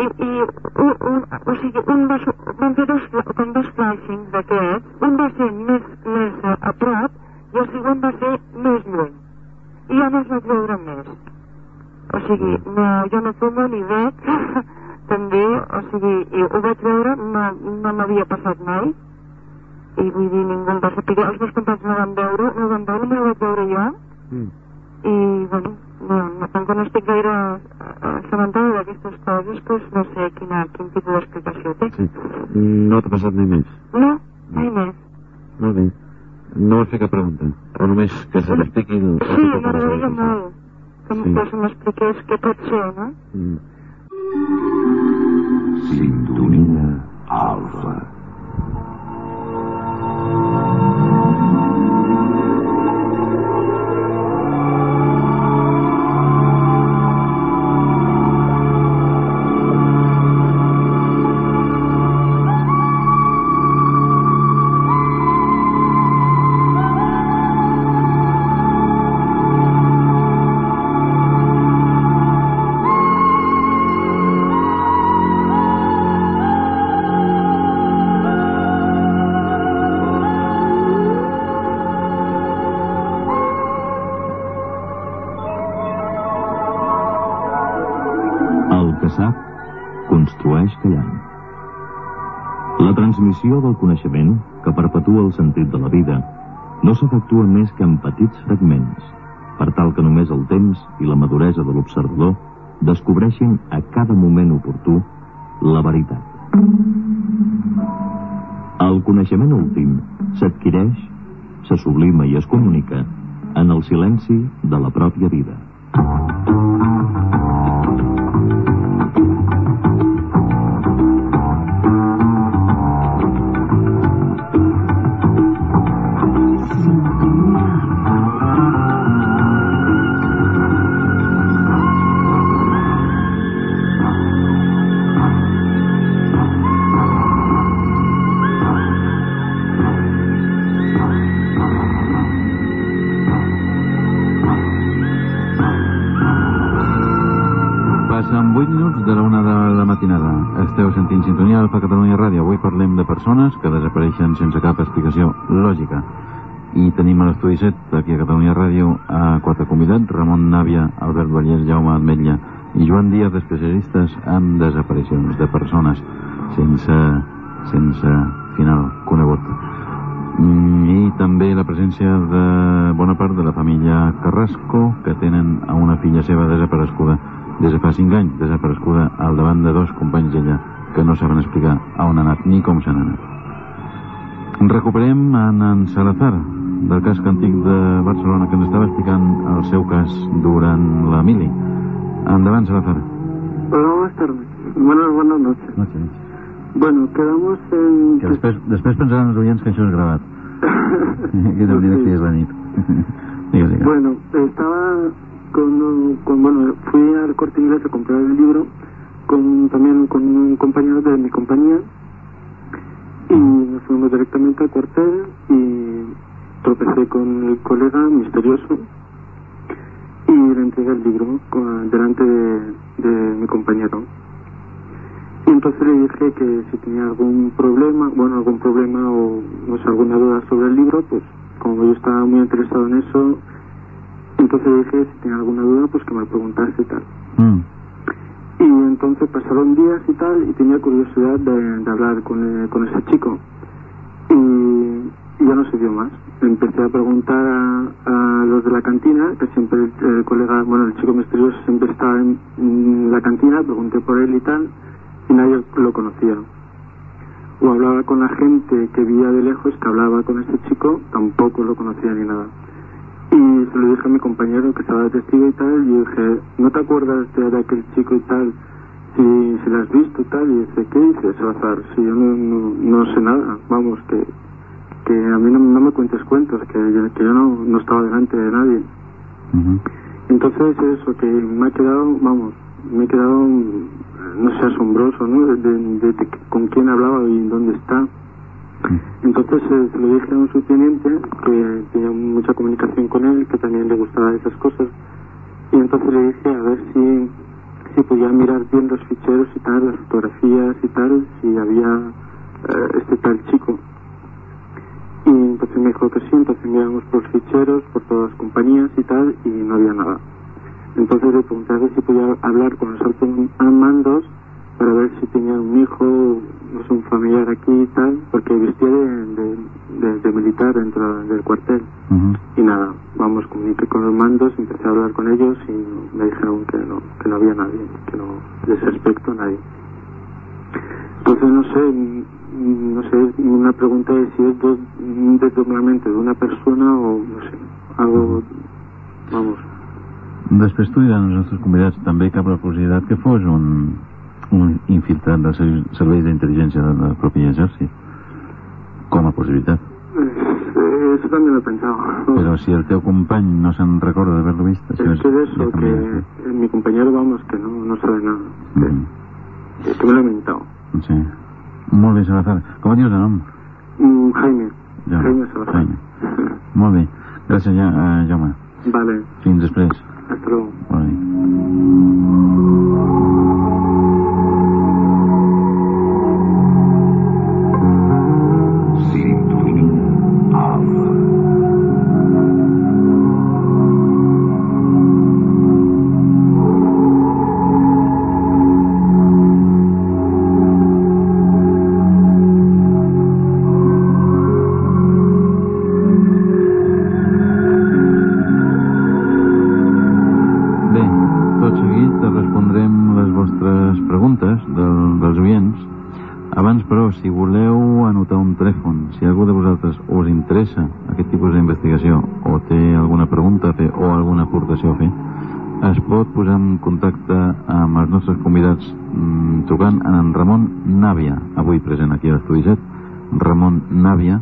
o sigui, van fer com 2 flashings d'aquests, un va ser més a prop i el següent va ser més lluny. I ja no es vaig veure més. O sigui, jo no fumo ni bec, també, o sigui, ho vaig veure, no m'havia passat mai, i vull dir, ningú em va saber, els meus companys no van veure, només ho vaig veure jo, i, bueno, com que no estic gaire assabentada d'aquestes coses, doncs no sé quin tipus d'explicació té. Sí. No t'ha passat mai més? No, mai més. Molt bé. No vas fer cap pregunta? O només que se l'expliqui... Sí, m'agradaria molt que se m'expliqués què pot ser, no? Sintonia Alfa. sap, construeix callant. La transmissió del coneixement, que perpetua el sentit de la vida, no s'efectua més que en petits fragments, per tal que només el temps i la maduresa de l'observador descobreixin a cada moment oportú la veritat. El coneixement últim s'adquireix, se sublima i es comunica en el silenci de la pròpia vida. Esteu sentint Sintonia Alfa Catalunya Ràdio. Avui parlem de persones que desapareixen sense cap explicació lògica. I tenim a l'estudi 7, aquí a Catalunya Ràdio, a 4 convidats: Ramon Nàvia, Albert Vallès, Jaume Ametlla i Joan Díaz, especialistes en desaparicions de persones sense final conegut. I també la presència de bona part de la família Carrasco, que tenen a una filla seva desapareguda des de fa 5 anys, desapareguda al davant de 2 companys d'ella que no saben explicar a on ha anat ni com s'han anat. Recuperem en Salazar, del casc antic de Barcelona, que ens estava explicant el seu cas durant la mili. Endavant, Salazar. Hola, buenas tardes. Buenas noches. Bueno, quedamos en... Que després pensaran els oients que això és gravat. Que t'hauria de fer la nit. Digues. Bueno, estaba bueno, fui al Corte Inglés a comprar el libro también con un compañero de mi compañía, y nos fuimos directamente al cuartel y tropecé con el colega misterioso y le entregué el libro delante de mi compañero. Y entonces le dije que si tenía algún problema o no sé, alguna duda sobre el libro, pues como yo estaba muy interesado en eso, entonces le dije si tenía alguna duda, pues que me preguntase y tal. Y entonces pasaron días y tal, y tenía curiosidad de hablar con ese chico. Y ya no se dio más. Empecé a preguntar a los de la cantina, que siempre el colega, el chico misterioso siempre estaba en la cantina, pregunté por él y tal, y nadie lo conocía. O hablaba con la gente que veía de lejos que hablaba con ese chico, tampoco lo conocía ni nada. Y se lo dije a mi compañero que estaba de testigo y tal, y dije, ¿no te acuerdas de aquel chico y tal? Si lo has visto y tal. Y dice, ¿qué dices, Salazar? Si yo no sé nada, vamos, que a mí no me cuentes cuentos, que yo no estaba delante de nadie. Entonces eso, que me ha quedado, no sé, asombroso, ¿no? De con quién hablaba y dónde está. Entonces se lo dije a un subteniente que tenía mucha comunicación con él, que también le gustaban esas cosas, y entonces le dije a ver si podía mirar bien los ficheros y tal, las fotografías y tal, si había este tal chico. Y entonces me dijo que sí. Entonces miramos por los ficheros, por todas las compañías y tal, y no había nada. Entonces le pregunté a ver si podía hablar con los altos mandos para ver si tenía un hijo, no sé, un familiar aquí y tal, porque vestía de militar dentro del cuartel. Y nada, comuniqué con los mandos, empecé a hablar con ellos y me dijeron que no había nadie, que no, de ese aspecto nadie. Entonces no sé, una pregunta es si es un desdoblamiento de una persona o no sé, algo, vamos. Després tu diràs als nostres convidats també cap a la possibilitat que fos un infiltrat dels serveis d'intel·ligència del propi exèrcit, com a possibilitat. Eso también lo he pensado. Pero si el teu company no se'n recorda d'haver-lo vist, es que de eso, que mi compañero, vamos, que no sabe nada, que me lo he inventado. Sí. Molt bé, Salazar. Com et dius de nom? Jaime. Jaime Salazar. Jaime. Molt bé. Gràcies, Jaume. Vale. Fins després. Hasta luego. Molt bé. pregunta a fer o alguna aportació a fer, es pot posar en contacte amb els nostres convidats trucant en Ramon Nàvia, avui present aquí a l'Estudi 7, Ramon Nàvia,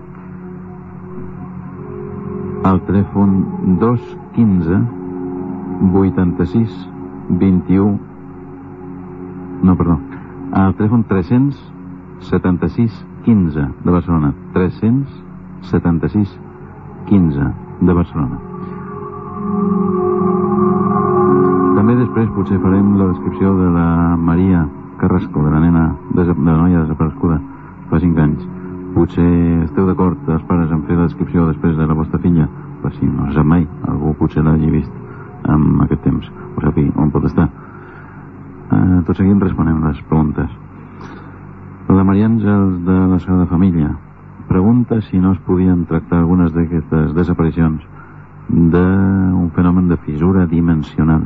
al telèfon 215 86 21 no, perdó, al telèfon 376 15 de Barcelona, 376 15 de Barcelona. També després potser farem la descripció de la Maria Carrasco, de la noia desapareguda fa 5 anys. Potser esteu d'acord, els pares, en fer la descripció després de la vostra filla, per si no se sap mai, algú potser l'hagi vist en aquest temps, o sàpiga on pot estar. Tot seguint responem les preguntes. La Maria Àngels de la Sagrada Família pregunta si no es podien tractar algunes d'aquestes desaparicions d'un fenomen de fissura dimensional.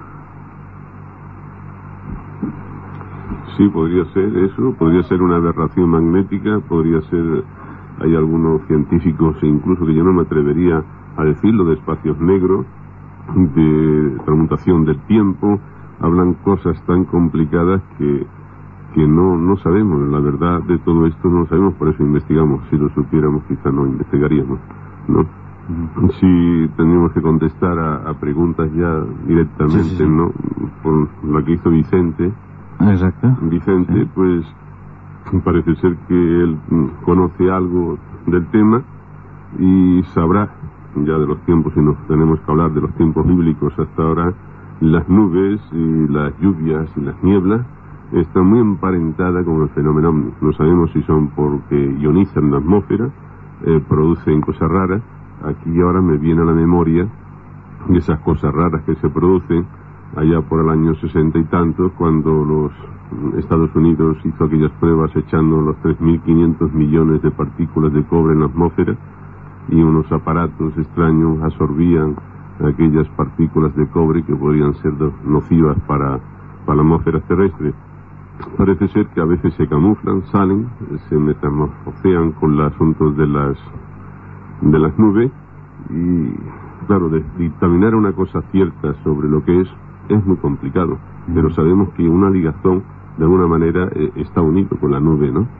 Sí, podría ser eso, podría ser una aberración magnética, podría ser, hay algunos científicos incluso que yo no me atrevería a decirlo, de espacios negros, de transmutación del tiempo, hablan cosas tan complicadas que no sabemos, la verdad de todo esto no lo sabemos, por eso investigamos. Si lo supiéramos quizá no investigaríamos, ¿no? Si teníamos que contestar a preguntas ya directamente, sí. ¿No? Por lo que hizo Vicente. Exacto. Vicente, sí. Pues parece ser que él conoce algo del tema y sabrá ya de los tiempos, si nos tenemos que hablar de los tiempos bíblicos hasta ahora, las nubes y las lluvias y las nieblas están muy emparentadas con el fenómeno ovni. No sabemos si son porque ionizan la atmósfera, producen cosas raras. Aquí ahora me viene a la memoria esas cosas raras que se producen allá por el año 60 y tantos, cuando los Estados Unidos hizo aquellas pruebas echando los 3.500 millones de partículas de cobre en la atmósfera, y unos aparatos extraños absorbían aquellas partículas de cobre que podrían ser nocivas para la atmósfera terrestre. Parece ser que a veces se camuflan, salen, se metamorfosean con los asuntos de las nubes, y claro, dictaminar una cosa cierta sobre lo que es muy complicado, pero sabemos que una ligazón de alguna manera está unido con la nube, ¿no?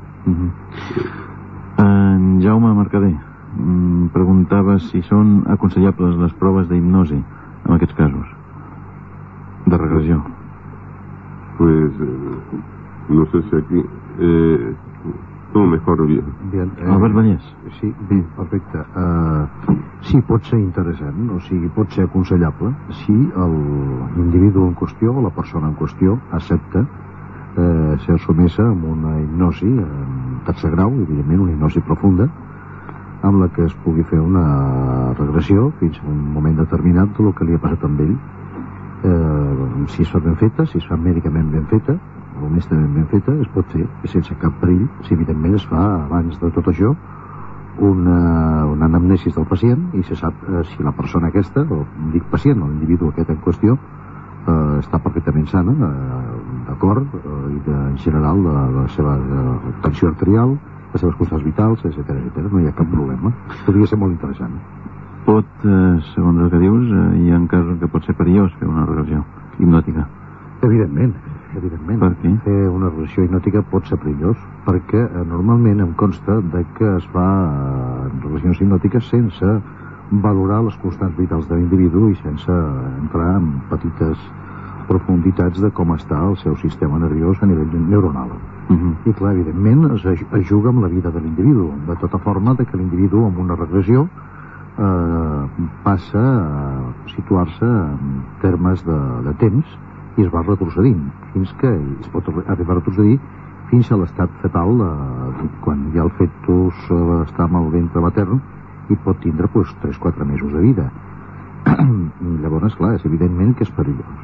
Jaume Mercader preguntava si són aconsellables les proves d'hipnosi en aquests casos de regressió. Pues no sé si aquí todo mejor bien. Albert Vallès. Sí, bé, perfecte. Sí, pot ser interessant, o sigui, pot ser aconsellable si l'individu en qüestió o la persona en qüestió accepta ser sotmesa a una hipnosi en tercer grau, evidentment una hipnosi profunda, amb la que es pugui fer una regressió fins a un moment determinat del que li ha passat amb ell. Si es fa ben feta, si es fa mèdicament ben feta, honestament ben feta, es pot fer sense cap perill, si evidentment es fa abans de tot això una anamnesis del pacient i se sap si la persona aquesta, o dic pacient, l'individu aquest en qüestió, està perfectament sana, d'acord, i en general la seva tensió arterial, les seves costes vitals, etc. No hi ha cap problema. Podria ser molt interessant. Pot, segons el que dius, hi ha casos que pot ser perillós fer una regressió hipnòtica. Evidentment. Per què? Fer una regressió hipnòtica pot ser perillós perquè normalment em consta que es fa regressions hipnòtiques sense valorar les constants vitals de l'individu i sense entrar en petites profunditats de com està el seu sistema nerviós a nivell neuronal. I clar, evidentment es juga amb la vida de l'individu, de tota forma que l'individu amb una regressió passa a situar-se en termes de temps i es va retrocedint fins que es pot arribar a retrocedir fins a l'estat fetal, quan ja el fetus està amb el ventre matern i pot tindre 3-4 mesos de vida. Llavors, clar, és evidentment que és perillós.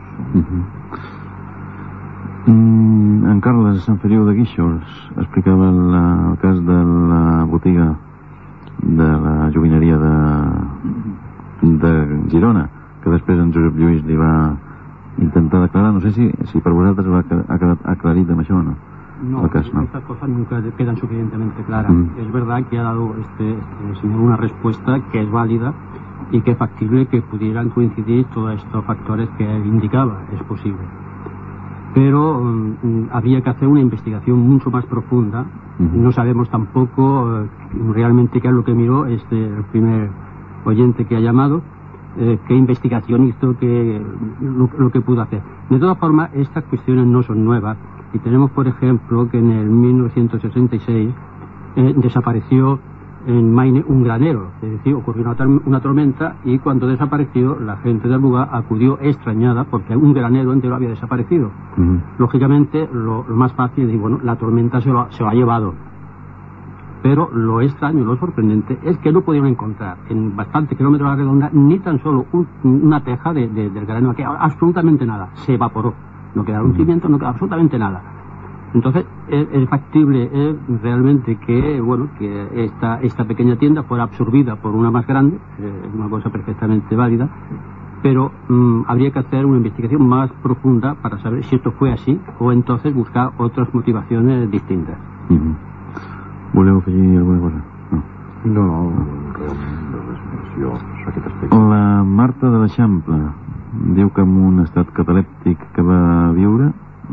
En Carles Sant Feliu de Guíxols explicava el cas de la botiga de la joguineria de Girona, que després en Josep Lluís li va intentar declarar. No sé si per vosaltres ha quedat aclarit amb això o no. el cas, no? Estas cosas nunca quedan suficientemente claras. Es verdad que ha dado este señor una respuesta que es válida y que es factible que pudieran coincidir todos estos factores que él indicaba, es posible. Pero habría que hacer una investigación mucho más profunda. No sabemos tampoco realmente qué es lo que miró el primer oyente que ha llamado, qué investigación hizo, lo que pudo hacer. De todas formas, estas cuestiones no son nuevas y tenemos, por ejemplo, que en el 1966 desapareció en Maine un granero, es decir, ocurrió una tormenta y cuando desapareció la gente del lugar acudió extrañada porque un granero entero había desaparecido. Lógicamente lo más fácil es, bueno, la tormenta se lo ha llevado, pero lo extraño, lo sorprendente es que no pudieron encontrar en bastantes kilómetros a la redonda ni tan solo una teja del granero, que absolutamente nada, se evaporó, no quedaron cimientos, no quedó absolutamente nada. Entonces es factible realmente que esta pequeña tienda fuera absorbida por una más grande, una cosa perfectamente válida, pero habría que hacer una investigación más profunda para saber si esto fue así o entonces buscar otras motivaciones distintas. Voleu afegir alguna cosa? No, realment La Marta de l'Eixample diu que en un estat catalèptic que va viure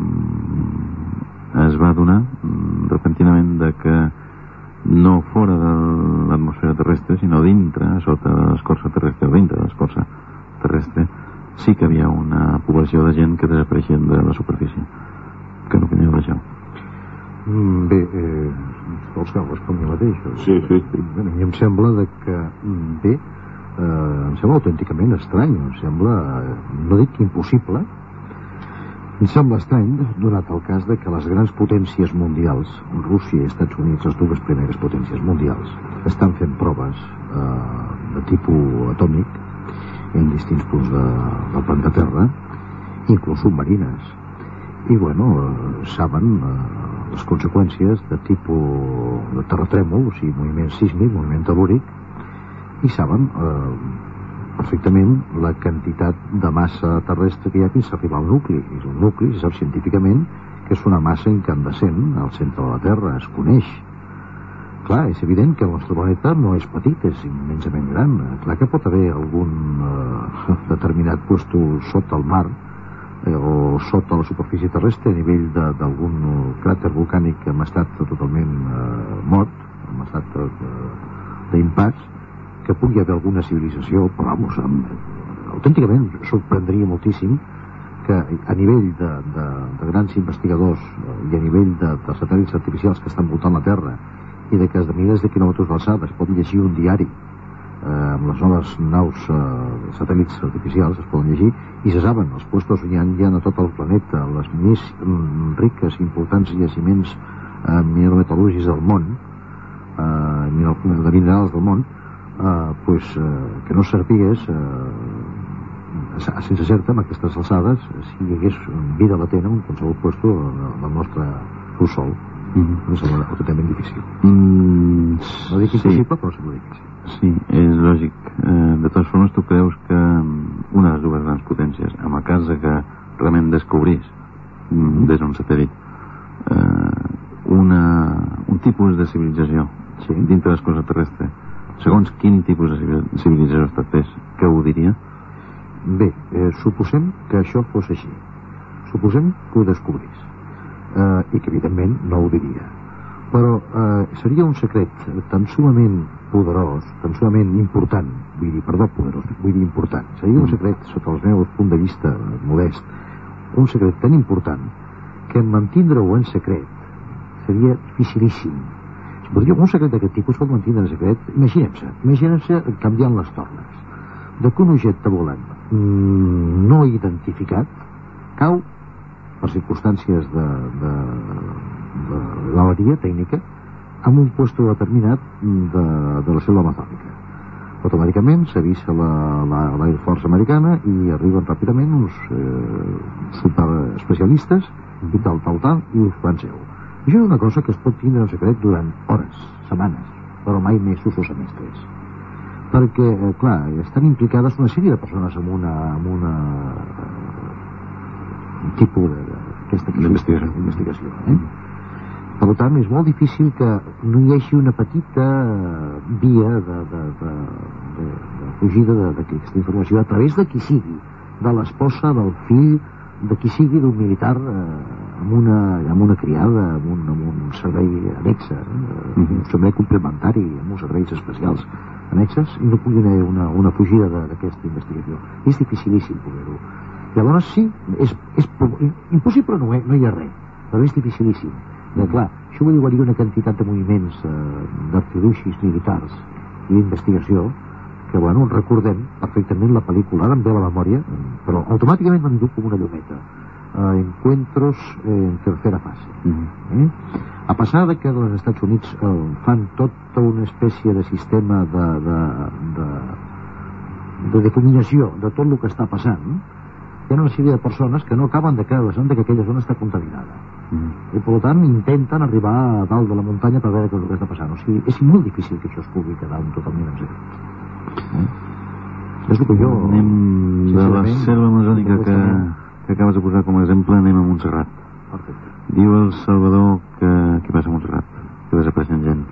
es va adonar repentinament de que no fora de l'atmosfera terrestre, sinó dintre, sota l'escorça terrestre, o dintre de l'escorça terrestre, sí que hi havia una població de gent que desapareixien de la superfície. Que n'opinió d'això? Bé, vols que respongui mateix? Sí. A mi em sembla que, bé, em sembla autènticament estrany, em sembla, no dic impossible, em sembla estrany, donat el cas de que les grans potències mundials, Rússia i Estats Units, les dues primeres potències mundials, estan fent proves de tipus atòmic en distints punts del planeta Terra, inclús submarines. I, bueno, saben les conseqüències de tipus de terratrèmol, o sigui, moviment sísmic, moviment telúric, i saben perfectament la quantitat de massa terrestre que hi ha fins a arribar al nucli. És un nucli, se sap científicament que és una massa incandescent al centre de la Terra, es coneix. Clar, és evident que el nostre planeta no és petit, és immensament gran. Clar que pot haver algun determinat puesto sota el mar o sota la superfície terrestre a nivell d'algun cràter volcànic que ha estat totalment mort, en estat d'impàs, que pugui haver alguna civilització, però vamos, autènticament sorprendria moltíssim que a nivell de grans investigadors i a nivell de satèl·lits artificials que estan voltant la Terra i de que de milers de quilòmetres d'alçada es pot llegir un diari amb les noves naus satèl·lits artificials, es poden llegir i se saben els puestos on hi ha a tot el planeta les més riques i importants jaciments minerometal·lúrgics del món, de minerals del món, que no sapigués sense certa amb aquestes alçades si hi hagués vida latent en qualsevol puesto del nostre sol. Em sembla totalment difícil. No dic impossible, però sembla difícil. Sí, és lògic. De totes formes, tu creus que una de les dues grans potències, amb el cas que realment descobrís des d'un satèl·lit un tipus de civilització dintre de l'escorça terrestre, segons quin tipus de civilització es tractés, què ho diria? Bé, suposem que això fos així. Suposem que ho descobrís. I que evidentment no ho diria. Però seria un secret tan sumament poderós, tan sumament important, vull dir important. Seria un secret, sota el meu punt de vista modest, un secret tan important que mantindre-ho en secret seria dificilíssim. Un secret d'aquest tipus pot mantindre en secret. Imaginem-se canviant les tornes de que un objecte volant no identificat cau per circumstàncies de l'avaria tècnica en un puesto determinat de la cèl·lula amazònica. Automàticament s'avisa l'Air Force americana i arriben ràpidament uns superespecialistes i tal, i ho fan seu. Això és una cosa que es pot tindre en secret durant hores, setmanes, però mai mesos o semestres. Perquè, clar, estan implicades una sèrie de persones en un tipus d'investigació. Per tant, és molt difícil que no hi hagi una petita via de fugida d'aquesta informació a través de qui sigui, de l'esposa, del fill, de qui sigui, d'un militar amb una criada, amb un servei annexe, un servei complementari, amb uns serveis especials annexes, i no pugui haver una fugida d'aquesta investigació. És dificilíssim poder-ho. Llavors sí, impossible no hi ha res, però és dificilíssim. I clar, això ho lligaria una quantitat de moviments d'artilucis militars i d'investigació que, bueno, recordem perfectament la pel·lícula, ara em ve a la memòria, però automàticament m'han dut com una llumeta. Encuentros en tercera fase. A pesar de que els Estats Units fan tota una espècie de sistema de difuminació de tot el que està passant, hi ha una sèrie de persones que no acaben de creure-se'n que aquella zona està contaminada. I per tant intenten arribar a dalt de la muntanya per veure què és el que està passant. O sigui, és molt difícil que això es pugui quedar totalment en secret. És el que jo... Anem de la selva amazònica que acabes de posar com a exemple, anem a Montserrat. Perfecte. Diu el Salvador que què passa a Montserrat, que desapareixen gent.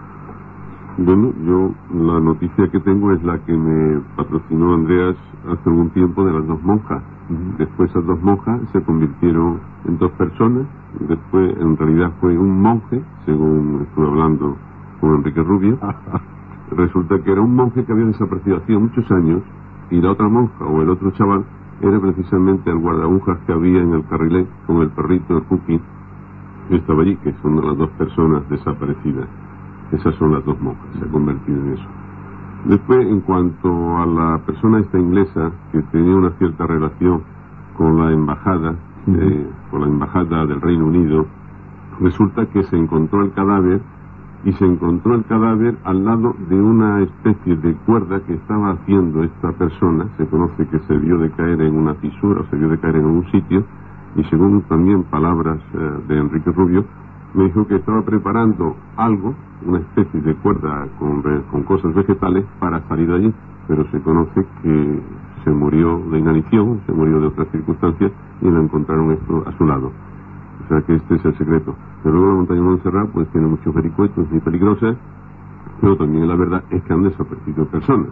Bueno, yo la noticia que tengo es la que me patrocinó Andreas hace algún tiempo de las 2 monjas. Después esas 2 monjas se convirtieron en 2 personas. Después en realidad fue un monje, según estuve hablando con Enrique Rubio. Resulta que era un monje que había desaparecido hacía muchos años, y la otra monja o el otro chaval era precisamente el guardabujas que había en el carrilé con el perrito, el Cookie, que estaba allí, que son las 2 personas desaparecidas. Esas son las 2 monjas, se ha convertido en eso. Después, en cuanto a la persona esta inglesa que tenía una cierta relación con la embajada, del Reino Unido, resulta que se encontró el cadáver, y se encontró el cadáver al lado de una especie de cuerda que estaba haciendo esta persona. Se conoce que se vio de caer en una fisura, o se vio de caer en un sitio, y según también palabras de Enrique Rubio, me dijo que estaba preparando algo, una especie de cuerda con cosas vegetales para salir de allí, pero se conoce que se murió de inanición, se murió de otras circunstancias, y la encontraron esto a su lado. O sea que este es el secreto. Pero luego la montaña de Montserrat pues tiene muchos vericuetos y peligrosas, pero también la verdad es que han desaparecido personas.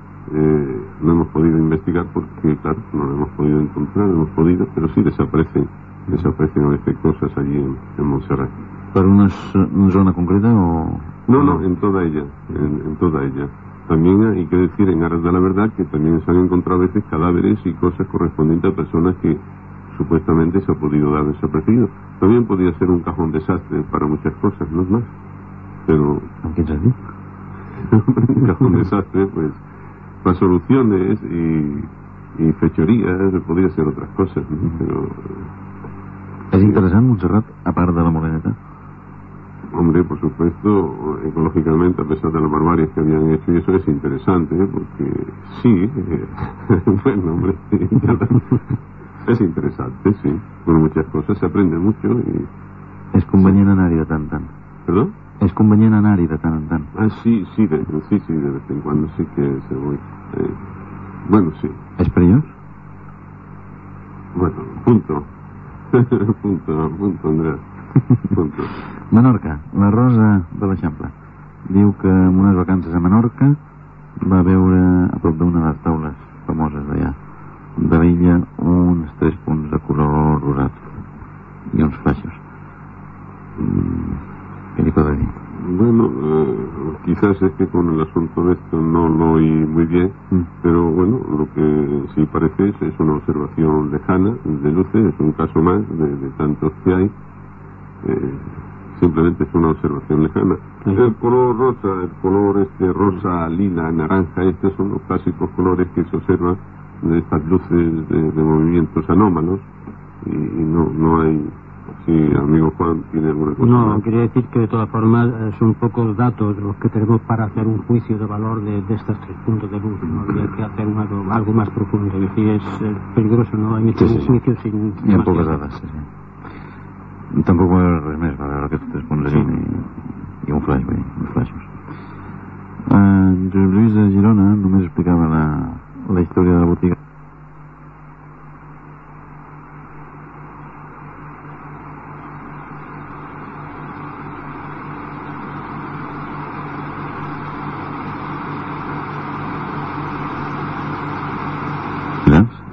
No hemos podido investigar porque, claro, no lo hemos podido encontrar, pero sí desaparecen a veces cosas allí en Montserrat. ¿Para una zona concreta o...? No, en toda ella, en toda ella. También hay que decir, en aras de la verdad, que también se han encontrado a veces cadáveres y cosas correspondientes a personas que supuestamente se ha podido dar desaparecido. También podría ser un cajón desastre para muchas cosas, no es más. Pero... ¿Qué te digo? Un cajón desastre, pues, para soluciones y fechorías, podría ser otras cosas, ¿no? Pero... ¿Es interesante Montserrat, a part de la moreneta? Hombre, por supuesto, ecológicamente, a pesar de las barbaries que habían hecho, y eso es interesante, porque sí, bueno, hombre, es interesante, sí, por muchas cosas, se aprende mucho y... És convenient anar-hi de tant en tant. ¿Perdón? És convenient anar-hi de tant en tant. Ah, sí, de vez en cuando sí que se voy. Bueno, sí. ¿És perillós? Bueno, punto, Andrés. Punto. Menorca, la Rosa de l'Eixample diu que en unes vacances a Menorca va veure a prop d'una de les taules famoses d'allà de l'illa uns 3 punts de color rosat y uns flaixos. ¿Qué le puedo decir? Bueno, quizás es que con el asunto de esto no lo oí muy bien, pero bueno, lo que sí parece es una observación lejana de luces, es un caso más de tantos que hay. Simplemente es una observación lejana. El color rosa, rosa, lila, naranja, estos son los clásicos colores que se observan de estas luces de movimientos anómalos, y no hay... Sí, amigo Juan, ¿tiene alguna cosa? No, quería decir que de todas formas son pocos datos los que tenemos para hacer un juicio de valor de estos 3 puntos de luz, ¿no? Habría que hacer algo más profundo, es decir, es peligroso, ¿no? Hay muchos juicios sin... Hi ha poques dades, sí. Tampoc va haver res més, va veure aquests 3 punts de llum i un flash, uns flashes. Josep Lluís de Girona només explicava la història de la botiga.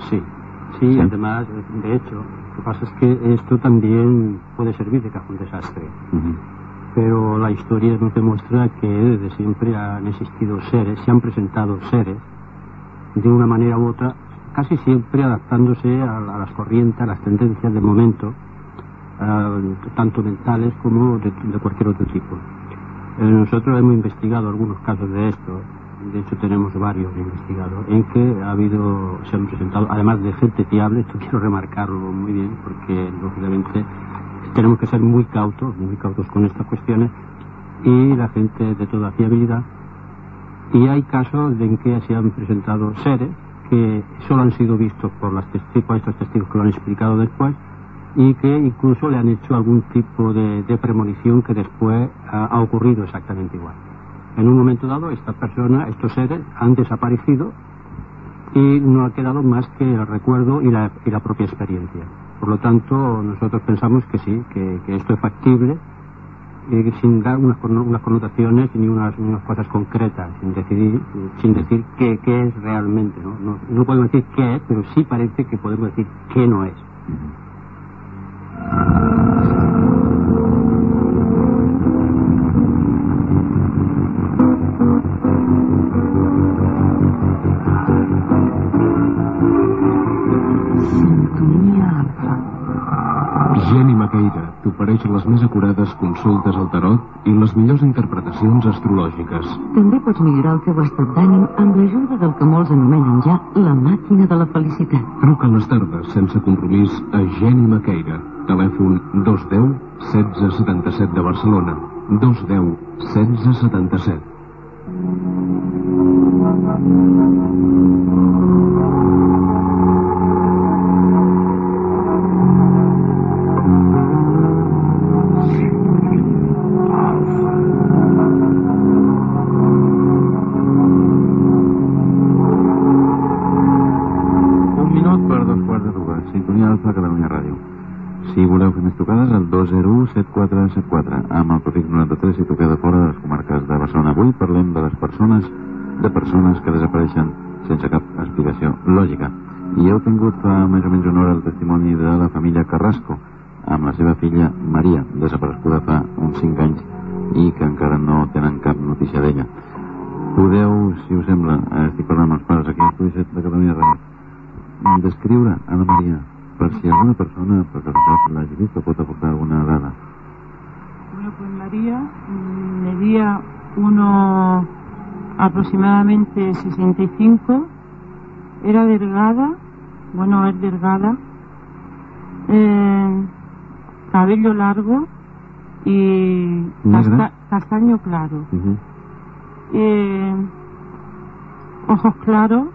Sí, además, de hecho, lo que pasa es que esto también puede servir de cajón desastre. Pero la historia nos demuestra que desde siempre han existido seres, se han presentado seres, de una manera u otra, casi siempre adaptándose a las corrientes, a las tendencias del momento, tanto mentales como de cualquier otro tipo. Nosotros hemos investigado algunos casos de esto, de hecho tenemos varios investigados, en que se han presentado, además de gente fiable, esto quiero remarcarlo muy bien, porque lógicamente tenemos que ser muy cautos con estas cuestiones, y la gente de toda fiabilidad. Y hay casos en que se han presentado seres que solo han sido vistos por estos testigos que lo han explicado después, y que incluso le han hecho algún tipo de premonición que después ha ocurrido exactamente igual. En un momento dado, estos seres han desaparecido y no ha quedado más que el recuerdo y la propia experiencia. Por lo tanto, nosotros pensamos que sí, que esto es factible, sin dar unas connotaciones ni unas cosas concretas, sin decir qué es realmente, ¿no? No podemos decir qué es, pero sí parece que podemos decir qué no es. Jenny Maqueira t'ofereix les més acurades consultes al tarot i les millors interpretacions astrològiques. També pots millorar el teu estat d'ànim amb l'ajuda del que molts anomenen ja la màquina de la felicitat. Truca a les tardes sense compromís a Jenny Maqueira. Telèfon 210 1677 de Barcelona. 210 1677. Sintonia Alfa, Catalunya Ràdio. Si voleu fer més trucades, al 201-7474, amb el prefix 93 si truqueu de fora de les comarques de Barcelona. Avui parlem de les persones que desapareixen sense cap explicació lògica. I heu tingut fa més o menys una hora el testimoni de la família Carrasco, amb la seva filla Maria, desapareguda fa uns 5 anys i que encara no tenen cap notícia d'ella. Podeu, si us sembla, estic parlant amb els pares aquí a l'Estudi 7 de Catalunya Ràdio, descriure a la Maria, per si alguna persona, per casualitat, l'hagi vist o pot aportar alguna dada. Bueno, pues María medía aproximadamente 65, era delgada, es delgada, cabello largo y castaño claro, ojos claros,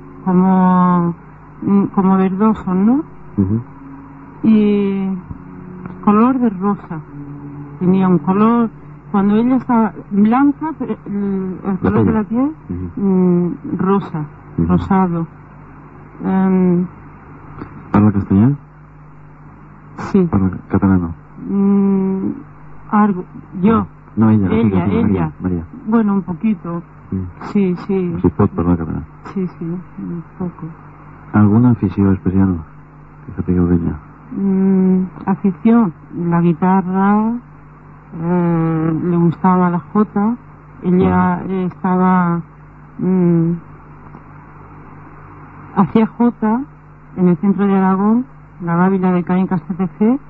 como verdosos, ¿no? Y color de rosa. Tenía un color, cuando ella estaba blanca, el color de la piel, rosa, rosado. ¿Parla castellano? Sí. ¿Parla catalano? Algo. Yo. No, ella. María. Bueno, un poquito. Sí. Si pot parlar català. Sí, un poco. ¿Alguna afición especial que sapigueu d'ella? Afición, la guitarra, le gustaba la jota, ella estaba hacía jota en el centro de Aragón, la Bávila de Caín Castelce,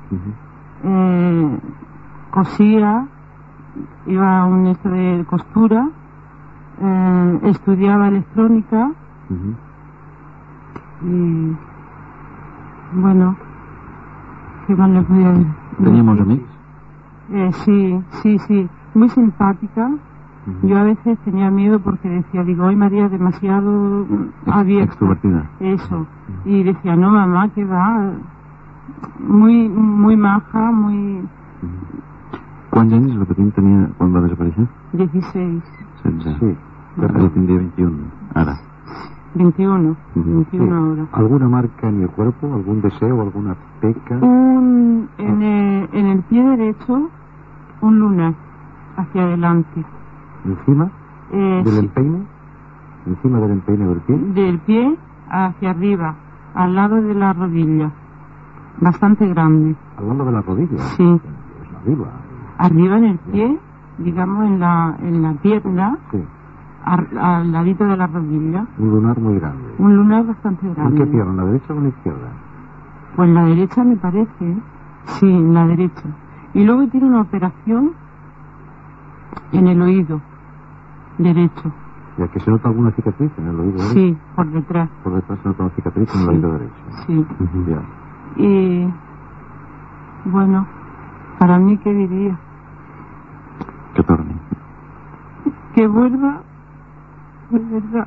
cosía, iba a un esto de costura, estudiaba electrónica. Y bueno, ¿qué más le podía decir? ¿Teníamos amigos? Sí, muy simpática. Yo a veces tenía miedo porque decía, ay María, demasiado abierta. Extrovertida. Eso. Y decía, no mamá, que va, muy maja, muy... ¿Cuántos años repetim tenía cuando va a desaparecer? 16. Sí. Yo tendría 21, ahora. 21 ahora. ¿Alguna marca en el cuerpo? ¿Algún deseo? ¿Alguna peca? En el pie derecho, un lunar hacia adelante. ¿Encima del empeine? ¿Encima del empeine del pie? Del pie hacia arriba, al lado de la rodilla, bastante grande. ¿Al lado de la rodilla? Sí. Arriba. Arriba en el pie, digamos en la pierna, sí. Al ladito de la rodilla. Un lunar muy grande. Un lunar bastante grande. ¿En qué pierna, la derecha o en la izquierda? Pues la derecha me parece, sí, en la derecha. Y luego tiene una operación en el oído derecho. ¿Y aquí se nota alguna cicatriz en el oído derecho? Sí, por detrás. Por detrás se nota una cicatriz en el oído derecho. Sí. Ya. Y bueno, para mí, ¿qué diría? Que torne. Que vuelva, de verdad.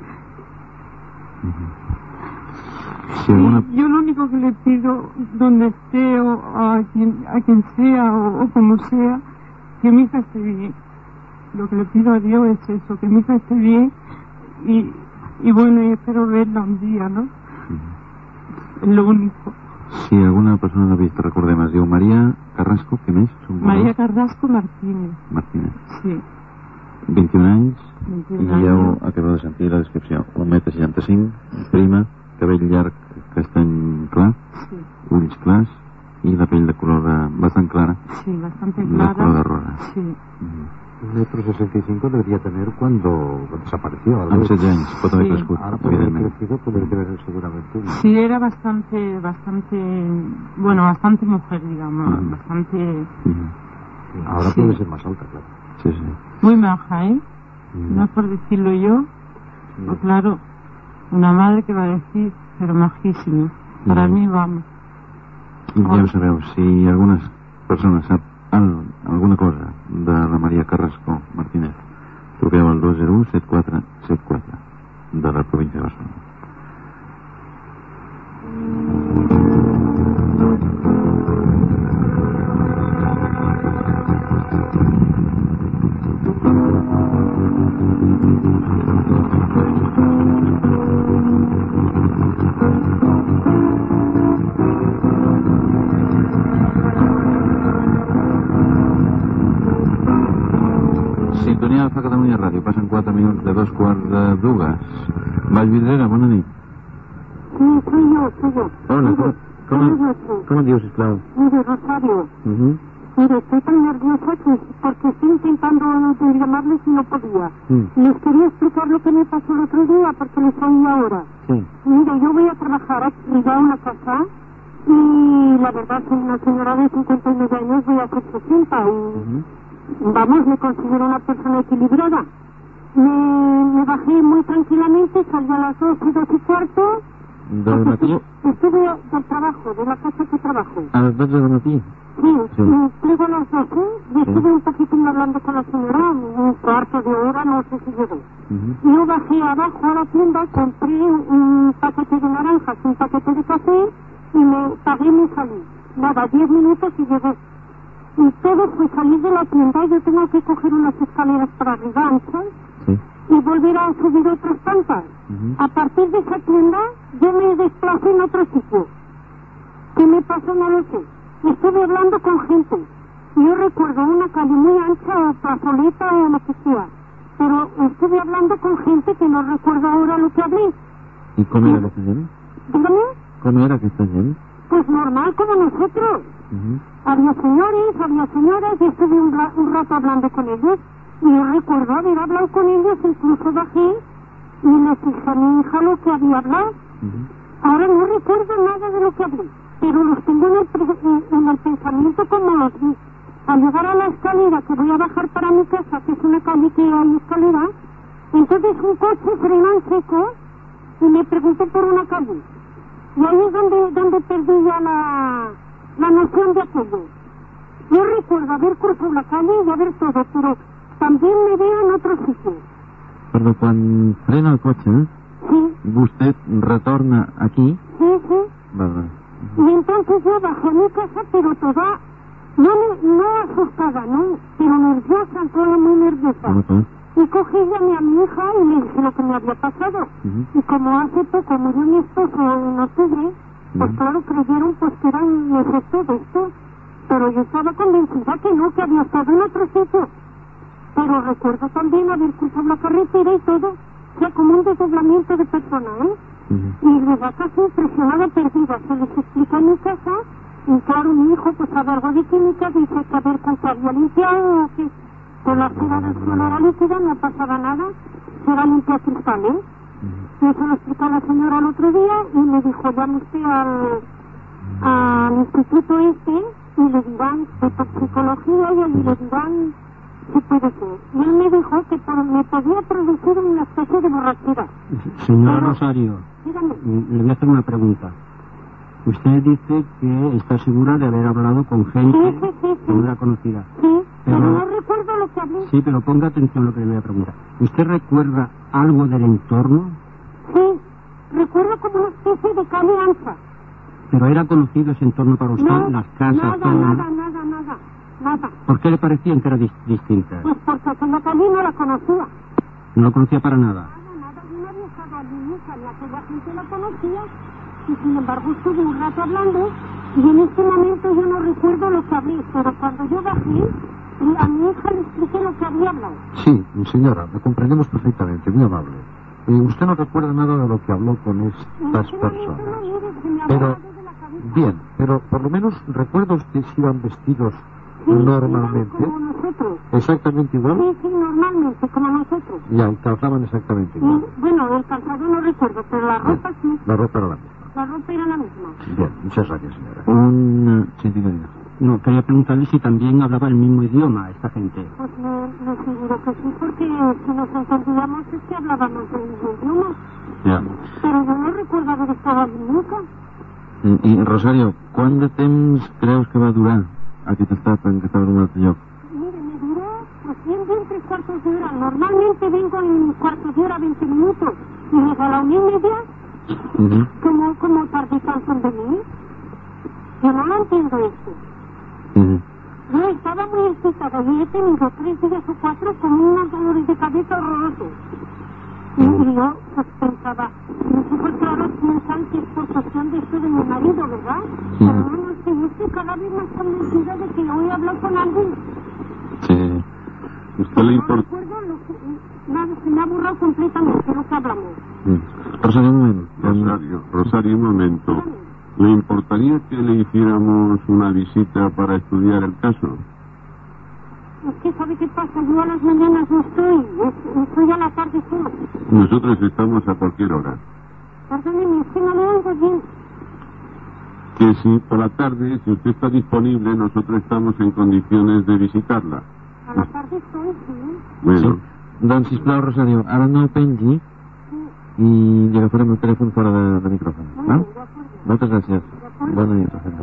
Si alguna... Yo lo único que le pido, donde esté o a quien sea o como sea, que mi hija esté bien. Lo que le pido a Dios es eso, que mi hija esté bien y bueno, y espero verla un día, ¿no? Es lo único. Si alguna persona l'ha vist, recordem, es diu Maria Carrasco, què més? Maria Carrasco Martínez. Martínez. Sí. 21 anys, 21 i ja ho acabeu de sentir la descripció. 1,65 m, prima, cabell llarg castany clar, sí. Ulls clars i la pell de color bastant clara. Sí, bastante clara. De color de rosa. Sí. 1,65 m debería tener cuando desapareció. Amb 16 anys, pot haver crescut, ahora por haber crecido puede tener seguramente. Sí, era bastante, bueno, bastante mujer, digamos, bastante... Ahora puede ser más alta, claro. Sí, sí. Muy maja, ¿eh? No es por decirlo yo, pero claro, una madre que va a decir, pero majísima. Para mí, vamos. I ja ho sabeu, si algunes persones sap alguna cosa de la Maria Carrasco Martínez, truqueu al 201 7474 de la província de Barcelona. Sintonia Alfa Catalunya Ràdio. Passen 4 minuts de 2:15. Vallvidrera, bona nit. Sí, soy yo. Hola, ¿cómo dios, sisplau? Mire, Rosario. Mire, estoy tan nerviosa porque estoy intentando llamarles y no podía. Les quería explicar lo que me pasó el otro día porque les oí ahora. Sí. Mire, yo voy a trabajar aquí ya en una casa y la verdad soy una señora de 59 años, voy a hacer 60 y... Vamos, me considero una persona equilibrada. Me bajé muy tranquilamente, salí a las 12:15. Del matí? Estuve del trabajo, de la casa que trabajo. A las 12 del matí? Sí. Llego a las 12 y estuve un poquito hablando con la señora, un cuarto de hora, no sé si llegó. Yo bajé abajo a la tienda, compré un paquete de naranjas, un paquete de café y me pagué y me salí. Nada, 10 minutos y llegué. Y todo fue salir de la tienda. Yo tengo que coger unas escaleras para arriba anchas y volver a subir otras tantas. A partir de esa tienda yo me desplacé en otro sitio. ¿Qué me pasó? No lo sé. Estuve hablando con gente. Yo recuerdo una calle muy ancha o plazoleta o lo que sea. Pero estuve hablando con gente que no recuerdo ahora lo que hablé. ¿Y cómo era esta gente? Dígame. ¿Cómo era esta gente? Pues normal, como nosotros. Había señores, había señoras y estuve un rato hablando con ellos y yo recuerdo haber hablado con ellos, incluso bajé y les dije a mi hija lo que había hablado. Ahora no recuerdo nada de lo que hablé, pero los tengo en el pensamiento como los vi. Al llegar a la escalera que voy a bajar para mi casa, que es una calle que hay escalera, entonces un coche frenó en seco y me preguntó por una calle. Y ahí es donde perdí ya la noción de aquello. Yo recuerdo haber cruzado la calle y haber todo, pero también me veo en otro sitio. Però quan frena el cotxe, vostè retorna aquí? Sí. Vale. Y entonces yo bajé a mi casa, pero toda, no asustada, no, pero nerviosa, toda muy nerviosa. Y cogí llamé a mi hija y le dije lo que me había pasado. Y como hace poco murió mi esposo en octubre, pues claro, creyeron pues que era un efecto de esto. Pero yo estaba convencida que no, que había estado en otro sitio. Pero recuerdo también haber cruzado la carretera y todo, o sea, como un desdoblamiento de personas, ¿eh? Y verdad casi impresionada, perdida. Se les explica en mi casa, y claro, mi hijo, pues sabe algo de química, dice que a ver con qué había limpiado, que con la cera del suelo era líquida, no pasaba nada, se va a limpiar cristales. Y eso lo explicó la señora el otro día, y me dijo, llame usted al instituto y le dirán de toxicología, y allí le dirán qué puede ser. Y él me dijo que me podía producir una especie de borrachera. Señora Rosario, dígame. le voy a hacer una pregunta. Usted dice que está segura de haber hablado con gente que no era conocida. Sí, pero no recuerdo lo que hablé. Sí, pero ponga atención a lo que le voy a preguntar. ¿Usted recuerda algo del entorno? Sí, recuerdo como una especie de calle ancha. ¿Pero era conocido ese entorno para usted? No, ¿Las casas? Nada. ¿Por qué le parecían que era distinta? Pues porque aquella calle no la conocía. ¿No la conocía para nada? Nada, yo no había estado allí nunca, ni aquella gente la conocía, y sin embargo estuve un rato hablando, y en este momento yo no recuerdo lo que hablé, pero cuando yo bajé, a mi hija le expliqué lo que había hablado. Sí, señora, lo comprendemos perfectamente, muy amable. Usted no recuerda nada de lo que habló con estas personas. Pero, bien, pero por lo menos recuerda usted si iban vestidos normalmente. Como nosotros. ¿Exactamente igual? Sí, normalmente, como nosotros. Ya, y calzaban exactamente igual. Bueno, el calzado no recuerdo, pero la ropa sí. La ropa era la misma. La ropa era la misma. Bien, muchas gracias, señora. Sí, diga. No, quería preguntarle si también hablaba el mismo idioma esta gente. Pues me figuro que sí, porque si nos entendíamos es que hablábamos el mismo idioma. Ja. Però jo no recordo haver estat allí nunca. I, Rosario, quant de temps creus que va durar aquest estat en què estava en un altre lloc? Mire, me duró, pues bien, 3 cuartos de hora. Normalmente vengo en cuartos de hora, 20 minutos. Y llego a la 1:30, como tarde tanto en venir. Yo no lo entiendo esto. Yo estaba muy excitada y he tenido 3 días o 4 con unos dolores de cabeza horrorosos. Y yo pues pensaba, mis hijos claro piensan que es por cuestión de esto de mi marido, ¿verdad? Pero no sé, yo estoy cada vez más convencida de que hoy hablo con alguien. Sí. ¿Usted le importa? Nada, se me ha borrado completamente lo que hablamos. Rosario, un momento. Rosario, un momento. ¿Le importaría que le hiciéramos una visita para estudiar el caso? Es que, ¿sabe qué pasa? Yo a las mañanas no estoy a la tarde sola. Nosotros estamos a cualquier hora. Perdóneme, es que no le oigo bien. Que si por la tarde, si usted está disponible, nosotros estamos en condiciones de visitarla. A la tarde estoy, sí. Bueno. Sí. Doncs, sisplau, Rosario, ara no pengi i li agafarem el telèfon fora de micròfon. Val? Moltes gràcies. Bona nit, Rosario.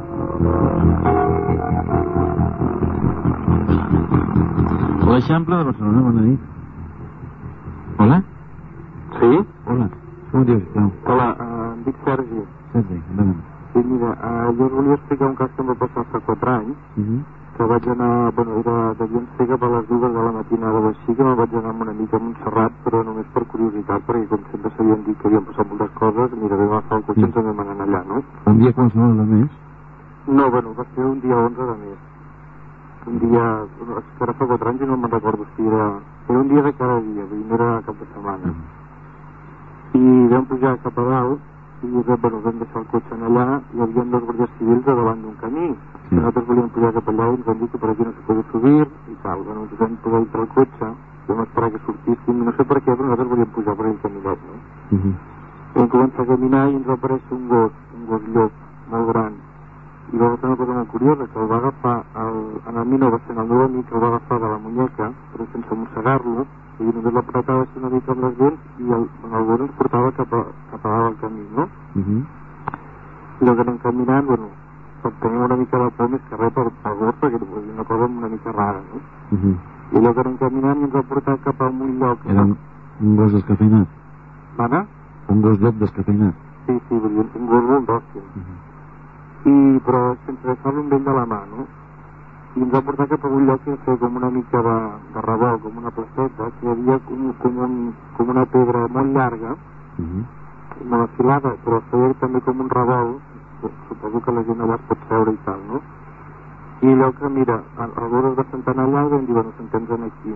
L'Eixample de Barcelona, bona nit. Hola? Sí? Hola. Com dius, sisplau? Hola, em dic Sergi. Sergi, endavant. Sí, mira, jo us volia explicar un cas que em va passar fa 4 anys, que vaig anar, bueno, era de Viensega per les 2 de la matinada o així, que me'n vaig anar una mica a Montserrat, però només per curiositat, perquè com sempre s'havien dit que havien passat moltes coses, mira, vam agafar el cotxe i ens vam anar allà, no? Un dia qualsevol de mes? No, bueno, va ser un dia 11 de mes. Un dia, és que ara fa 4 anys i no me'n recordo si era un dia de cada dia, vull dir, no era cap de setmana. I vam pujar cap a dalt, i bueno, vam deixar el cotxe allà, i hi havia 2 guàrdies civils davant d'un camí. Nosaltres volíem pujar cap allà i ens van dir que per aquí no se podia subir i tal. Bueno, ens vam poder entrar al cotxe, vam esperar que sortíssim, no sé per què, però nosaltres volíem pujar per aquell caminet, no? Vam començar a caminar i ens va aparèixer un gos llop, molt gran. I va passar una cosa molt curiosa, que el va agafar, en el mi no va ser el meu amic, el va agafar de la muñeca, però sense mossegar-lo, i només l'apretava així una mica amb les dents i el gos ens portava cap a dalt del camí, no? I allò que anem caminant, bueno, tenim una mica la por més que res per gos, perquè és una cosa una mica rara, no? I allò que anem caminant i ens va portar cap a un lloc... Era un gos descafeinat? Mana? Un gos llop descafeinat? Sí, vull dir, un gos molt dòcil. Però sense deixar-lo amb ell de la mà, no? I ens va portar cap a un lloc que feia com una mica de revolt, com una placeta, que hi havia com una pedra molt llarga, molt afilada, però feia també com un revolt, suposo que la gent allà es pot seure i tal, no? I allò que, mira, el gos es va sentar allà i vam dir, bueno, sentem-nos aquí.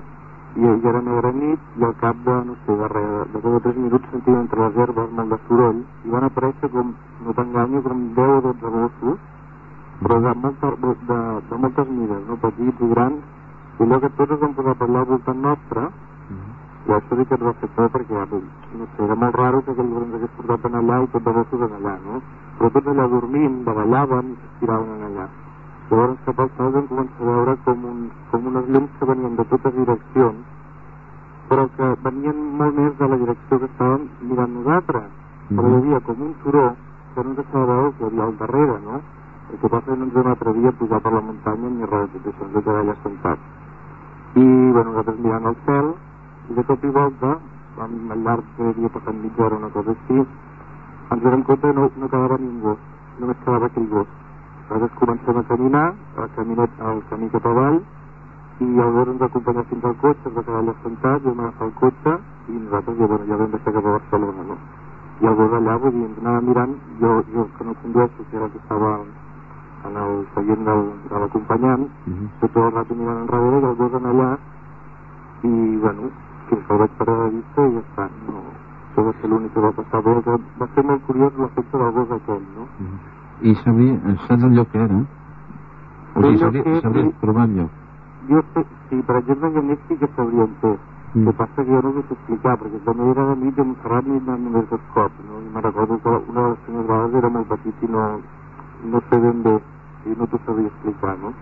i era negra nit, i al cap de, no sé, de 2 o 3 minuts sentia entre les herbes molt de soroll, i van aparèixer com, no t'enganyo, com 10 o 12 gossos, però de moltes mides, no? Petits i grans, i allò que tots es van posar per allà al voltant nostre, i això sí que ens va fer por perquè, no sé, era molt raro que aquell gos hagués portat en allà i tots els gossos en allà, no? Però tots allà dormint, bavallaven i s'estiraven en allà. Llavors cap al sol vam començar a veure com unes llums que venien de totes direccions, però que venien molt més de la direcció que estàvem mirant nosaltres. Però hi havia com un turó que no ens deixava veure que hi havia al darrere, no? El que passa que no ens vam atrevir a pujar per la muntanya ni res de tot això, ens vam quedar allà sentats. I, bueno, nosaltres mirant al cel, i de cop i volta, al llarg que havia passat mitja hora o una cosa així, ens vam compte que no quedava ningú, només quedava aquell gos. Nosaltres comencem a caminar, el camí cap avall, i el gos ens acompanya fins al cotxe, es va quedar allà sentat, vam agafar el cotxe, i nosaltres ja vam deixar cap a Barcelona, no? I el gos allà, vull dir, ens anava mirant, jo que no condueixo, que era el que estava en el seient de l'acompanyant, tot el rato mirant enrere, i el gos en allà, i, bueno, fins que el vaig parar de vista i ja està, no? Això va ser l'únic que va passar, però va ser molt curiós l'efecte del gos aquell, no? I saps el lloc que era? O sigui, sabria trobar el lloc? Jo sé, sí, per exemple, jo més sí que sabria on és. El que passa que jo no ho sé explicar, perquè també era de nit i a Montserrat n'he anat només 2 cops, no? I me'n recordo que una de les primeres vegades era molt petit i no sé ben bé, i no t'ho sabria explicar, no?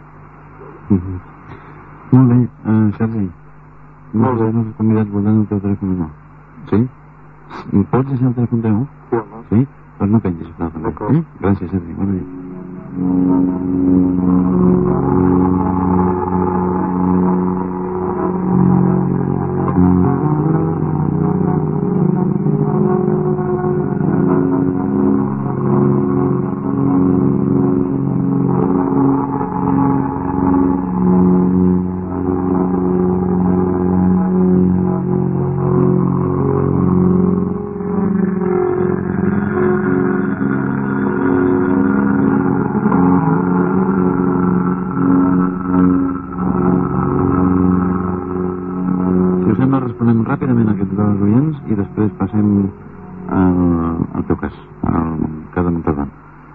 Molt bé, Sergi. Molts dels convidats voldran el teu telèfon, no? Sí? Pots deixar el telèfon teu? Sí, home. Sí? Doncs no pensis, d'acord. Gràcies, Sergi. Bona nit. Ràpidament aquests dos oients i després passem al teu cas, al cas de Montserrat.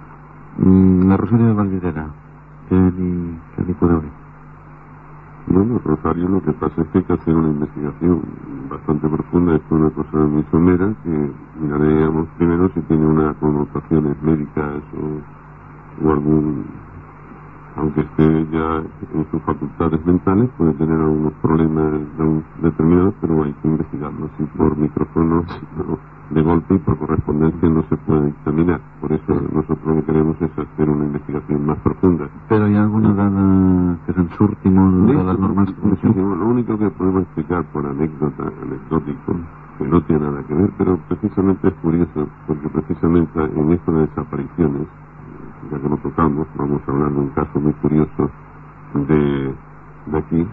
La Rosario de Valdivera, ¿qué le puede oír? Bueno, Rosario, lo que pasa es que hay que hacer una investigación bastante profunda. Esto es una cosa muy somera que miraremos primero si tiene unas connotaciones médicas o algún, aunque esté ya en sus facultades mentales, puede tener algunos problemas determinados, pero hay que investigarlo. Si por micrófono de golpe y por correspondencia no se puede examinar. Por eso nosotros lo que queremos es hacer una investigación más profunda. ¿Pero hay alguna dada que se'n surti molt de las normas? Sí, lo único que podemos explicar por anecdótico, que no tiene nada que ver, pero precisamente es curioso, porque precisamente en esto de desapariciones, ya que lo tocamos, vamos a hablar de un caso muy curioso de aquí,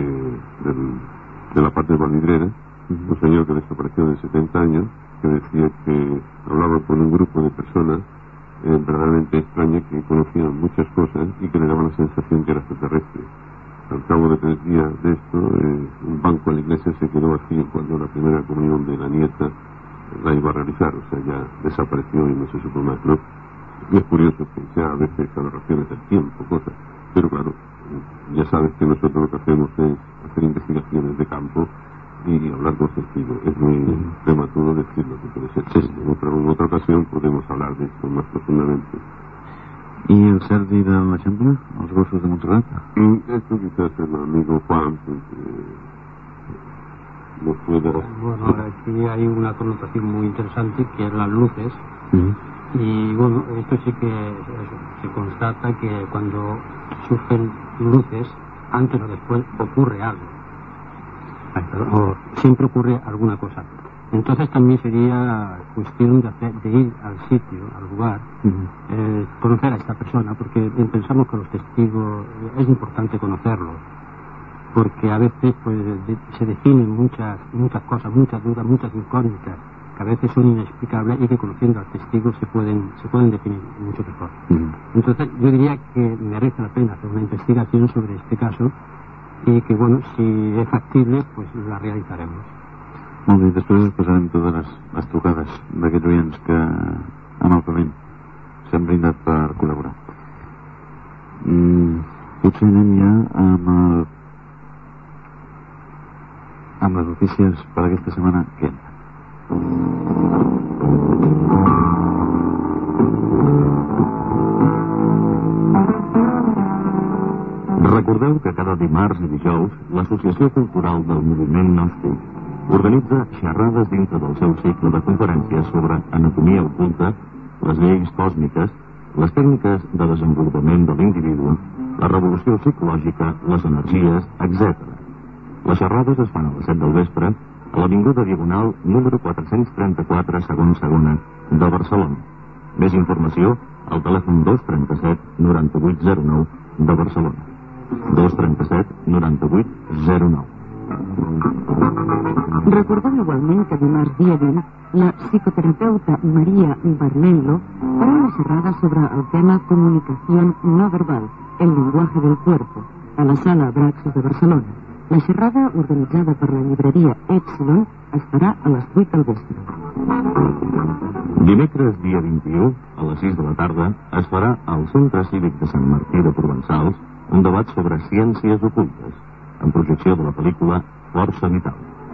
de la parte de Valdivera, un señor que desapareció de 70 años, que decía que hablaba con un grupo de personas verdaderamente extrañas que conocían muchas cosas y que le daban la sensación que era extraterrestre. Al cabo de 3 días de esto, un banco en la iglesia se quedó vacío cuando la primera comunión de la nieta la iba a realizar, o sea, ya desapareció y no se supo más, ¿no? Y es curioso que sea a veces aberraciones del tiempo, cosas, pero claro, ya sabes que nosotros lo que hacemos es hacer investigaciones de campo y hablar con testigos. Es muy prematuro decir lo que puede ser. Sí. En otra ocasión podemos hablar de esto más profundamente. ¿Y el Sergi de l'Eixample, els gossos de Montserrat? Esto quizás el amigo Juan nos pueda... Bueno, aquí hay una connotación muy interesante que es las luces. Y bueno, esto sí que se constata que cuando surgen luces, antes o después ocurre algo. O siempre ocurre alguna cosa. Entonces también sería cuestión de ir al sitio, al lugar, conocer a esta persona, porque pensamos que los testigos es importante conocerlos, porque a veces pues se definen muchas cosas, muchas dudas, muchas incógnitas, que a veces son inexplicables y que conociendo al testigo se pueden definir mucho mejor. Entonces yo diría que merece la pena hacer una investigación sobre este caso y que, bueno, si es factible, pues la realizaremos. Molt bé, després us posarem totes les trucades d'aquests oients que amablement s'han brindat per col·laborar. Potser anem ja amb les notícies per aquesta setmana que entra. Recordeu que cada dimarts i dijous l'Associació Cultural del Moviment Gnòstic organitza xerrades dintre del seu cicle de conferències sobre anatomia oculta, les lleis còsmiques, les tècniques de desenvolupament de l'individu, la revolució psicològica, les energies, etc. Les xerrades es fan a les 7 del vespre a l'Avinguda Diagonal número 434 segon segona de Barcelona. Més informació al telèfon 237 9809 de Barcelona. 237 9809. Recordem igualment que dimarts dia 20 la psicoterapeuta María Barnello farà una xerrada sobre el tema comunicación no verbal, el lenguaje del cuerpo, a la sala Braxos de Barcelona. La xerrada, organitzada per la llibreria Epsilon, es farà a les 8 del vespre. Dimecres, dia 21, a les 6 de la tarda, es farà al Centre Cívic de Sant Martí de Provençals un debat sobre ciències ocultes, en projecció de la pel·lícula Força Vital.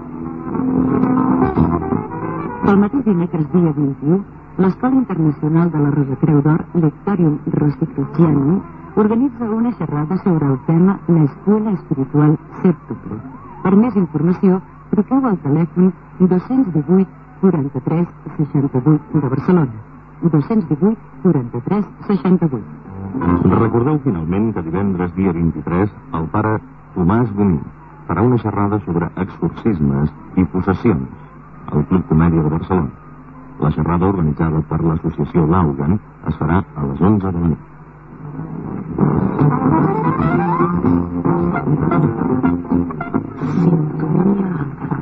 El mateix dimecres, dia 21, l'Escola Internacional de la Rosa Creu d'Or, Lectorium Rosicrucianum, organitza una xerrada sobre el tema La Escuela Espiritual Sèptuple. Per més informació, truqueu al telèfon 218 43 68 de Barcelona. 218 43 68. Recordeu finalment que divendres, dia 23, el pare Tomàs Boní farà una xerrada sobre exorcismes i possessions al Club Comèdia de Barcelona. La xerrada, organitzada per l'associació L'Augan, es farà a les 11 de la nit. Sintonia Alfa.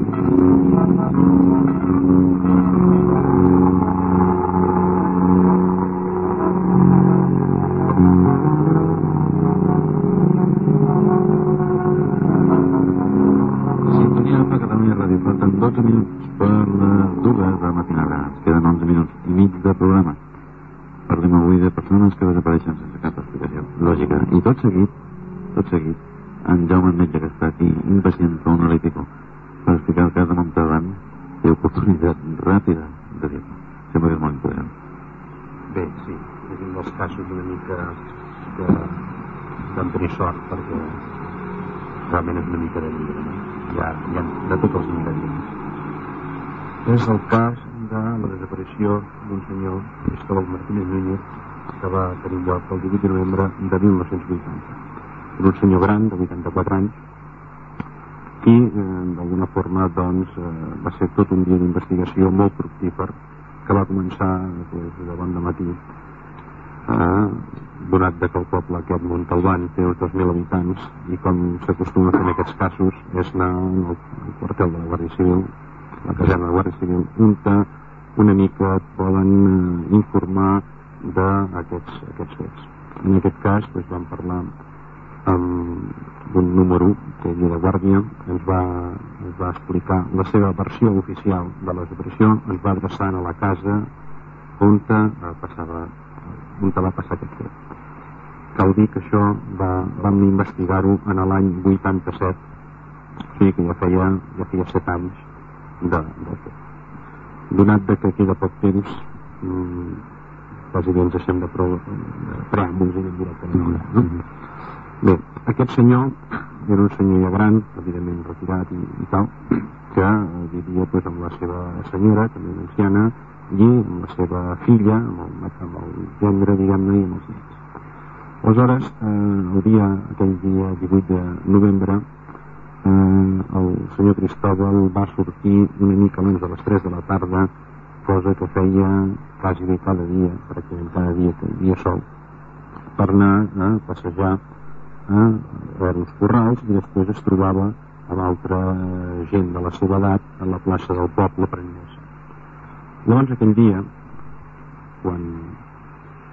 Sintonia Alfa, Catalunya Ràdio. Falten 12 minuts per les 2 de matinada. Ens queden 11 minuts i mig de programa. Parlem avui de persones que desapareixen sense cap explicació lògica. I tot seguit, en Jaume Metge, que està aquí impacient fa una hora i pico per explicar el cas de Montauban, té oportunitat ràpida de dir-ho. Sembla que és molt important. Bé, sí, és un dels casos una mica que vam tenir sort, perquè realment és una mica de llibre, no? Hi ha de tots els ingredients. És el cas de la desaparició d'un senyor, Cristóbal Martínez Núñez, que va tenir lloc el 18 de novembre de 1980. Era un senyor gran, de 84 anys, i d'alguna forma doncs, va ser tot un dia d'investigació molt fructífer, que va començar de bon dematí, donat que el poble aquest Montalbán té uns 2.000 habitants, i com s'acostuma a fer en aquests casos és anar al quartel de la Guàrdia Civil, la caserna de la Guàrdia Civil, on una mica et poden informar d'aquests fets. En aquest cas doncs, vam parlar amb un número que hi havia de guàrdia, ens va explicar la seva versió oficial de la desaparició, ens va adreçar a la casa on va passar aquest fet. Cal dir que això vam investigar-ho en l'any 87, o sigui que ja feia 7 anys de fet. Donat que queda poc temps, quasi bé ens deixem de preàmbuls i directament. Bé, aquest senyor era un senyor ja gran, evidentment retirat i tal, que vivia amb la seva senyora, també una anciana, i amb la seva filla, amb el gendre, diguem-ne, i amb els nens. Aleshores, aquell dia 18 de novembre, el senyor Cristóbal va sortir una mica abans de les 3 de la tarda, cosa que feia quasi bé cada dia, pràcticament cada dia que hi havia sol, per anar a passejar a veure uns corrals, i després es trobava amb altra gent de la seva edat a la plaça del poble prenent el sol. Llavors aquell dia, quan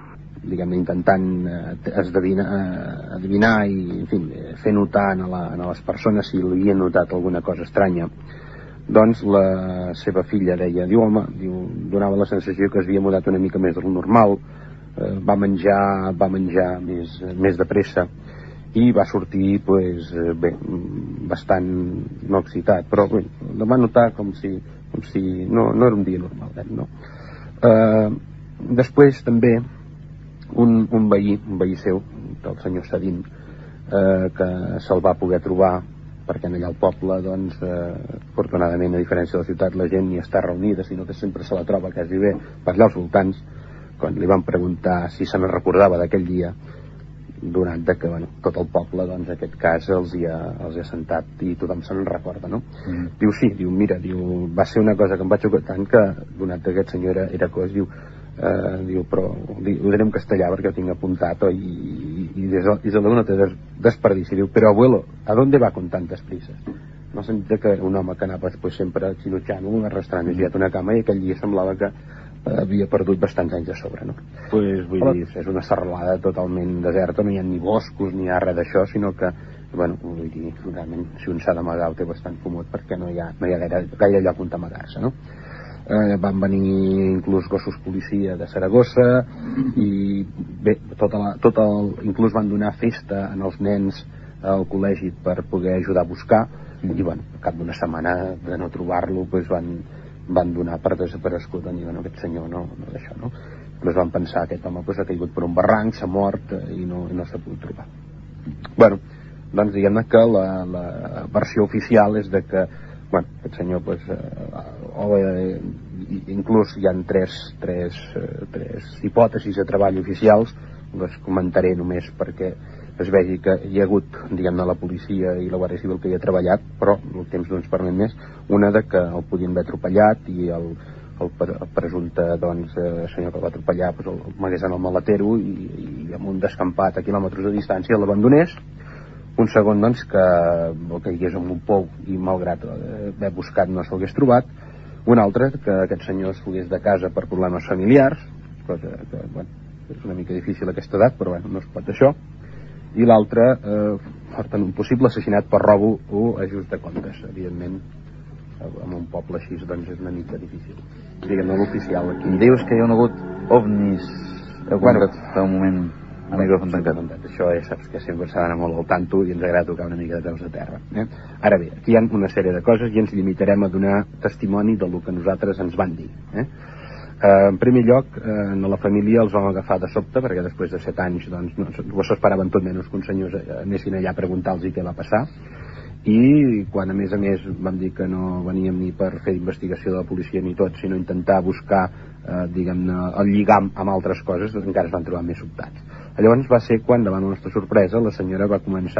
diguem-ne, intentant adivinar i, en fi, fer notar a les persones si li havien notat alguna cosa estranya. Doncs la seva filla donava la sensació que es havia mudat una mica més del normal, va menjar més de pressa i va sortir bastant no excitat, però bé, va notar com si no era un dia normal, no? Després també un veí seu, el senyor Sadin, que se'l va poder trobar, perquè allà al poble, doncs, afortunadament, a diferència de la ciutat, la gent ni està reunida, sinó que sempre se la troba quasi bé per allà als voltants. Quan li van preguntar si se ne recordava d'aquell dia, donat que tot el poble, doncs, en aquest cas, els hi ha sentat i tothom se'n recorda, no? Diu, sí, mira, va ser una cosa que em va xocar tant que, donat que aquest senyor era cos, però ho diré en castellà perquè ho tinc apuntat, y desde luego no te desperdici. Diu, però abuelo, ¿a dónde va con tantas prisas? No sentit que un home que anava sempre xinutxant, arrastrant més una cama, i aquell dia semblava que havia perdut bastants anys a sobre, no? Vull dir, és una serralada totalment deserta, no hi ha ni boscos ni hi ha res d'això, sinó que, vull dir, realment, si un s'ha d'amagar ho té bastant comut perquè no hi ha gaire lloc on amagar-se, no? Van venir inclús gossos policia de Saragossa i bé, inclús van donar festa als nens al col·legi per poder ajudar a buscar i al cap d'una setmana de no trobar-lo van donar per desaparegut, aquest senyor no d'això, no? Llavors van pensar aquest home ha caigut per un barranc, s'ha mort i no s'ha pogut trobar. Doncs diguem-ne que la versió oficial és de que aquest senyor inclús hi ha tres hipòtesis de treball oficials, les comentaré només perquè es vegi que hi ha hagut, diguem-ne, la policia i la Guàrdia Civil que hi ha treballat, però el temps no ens permet més. Una de que el podien haver atropellat i el presumpte senyor que el va atropellar el m'hagués en el maletero i amb un descampat a quilòmetres de distància l'abandonés. Un segon, que caigués en un pou i, malgrat haver buscat, no s'ho hagués trobat. Un altre, que aquest senyor es fugués de casa per problemes familiars, cosa que, és una mica difícil a aquesta edat, però no es pot això. I l'altre, porten un possible assassinat per robo o ajust de comptes. Evidentment, en un poble així, doncs, és una mica difícil. Diguem-ne l'oficial aquí. Dius que hi ha hagut ovnis fa un moment amb micròfon tancat. Això saps que sempre s'ha d'anar molt al tanto i ens agrada tocar una mica de peus a terra. Ara bé, aquí hi ha una sèrie de coses i ens limitarem a donar testimoni del que nosaltres ens van dir. En primer lloc, a la família els vam agafar de sobte perquè després de 7 anys no s'esperaven tot menys que uns senyors anessin allà a preguntar-los què va passar, i quan a més vam dir que no veníem ni per fer investigació de la policia ni tot, sinó intentar buscar diguem-ne el lligam amb altres coses, encara es van trobar més sobtats. Llavors va ser quan, davant la nostra sorpresa, la senyora va començar,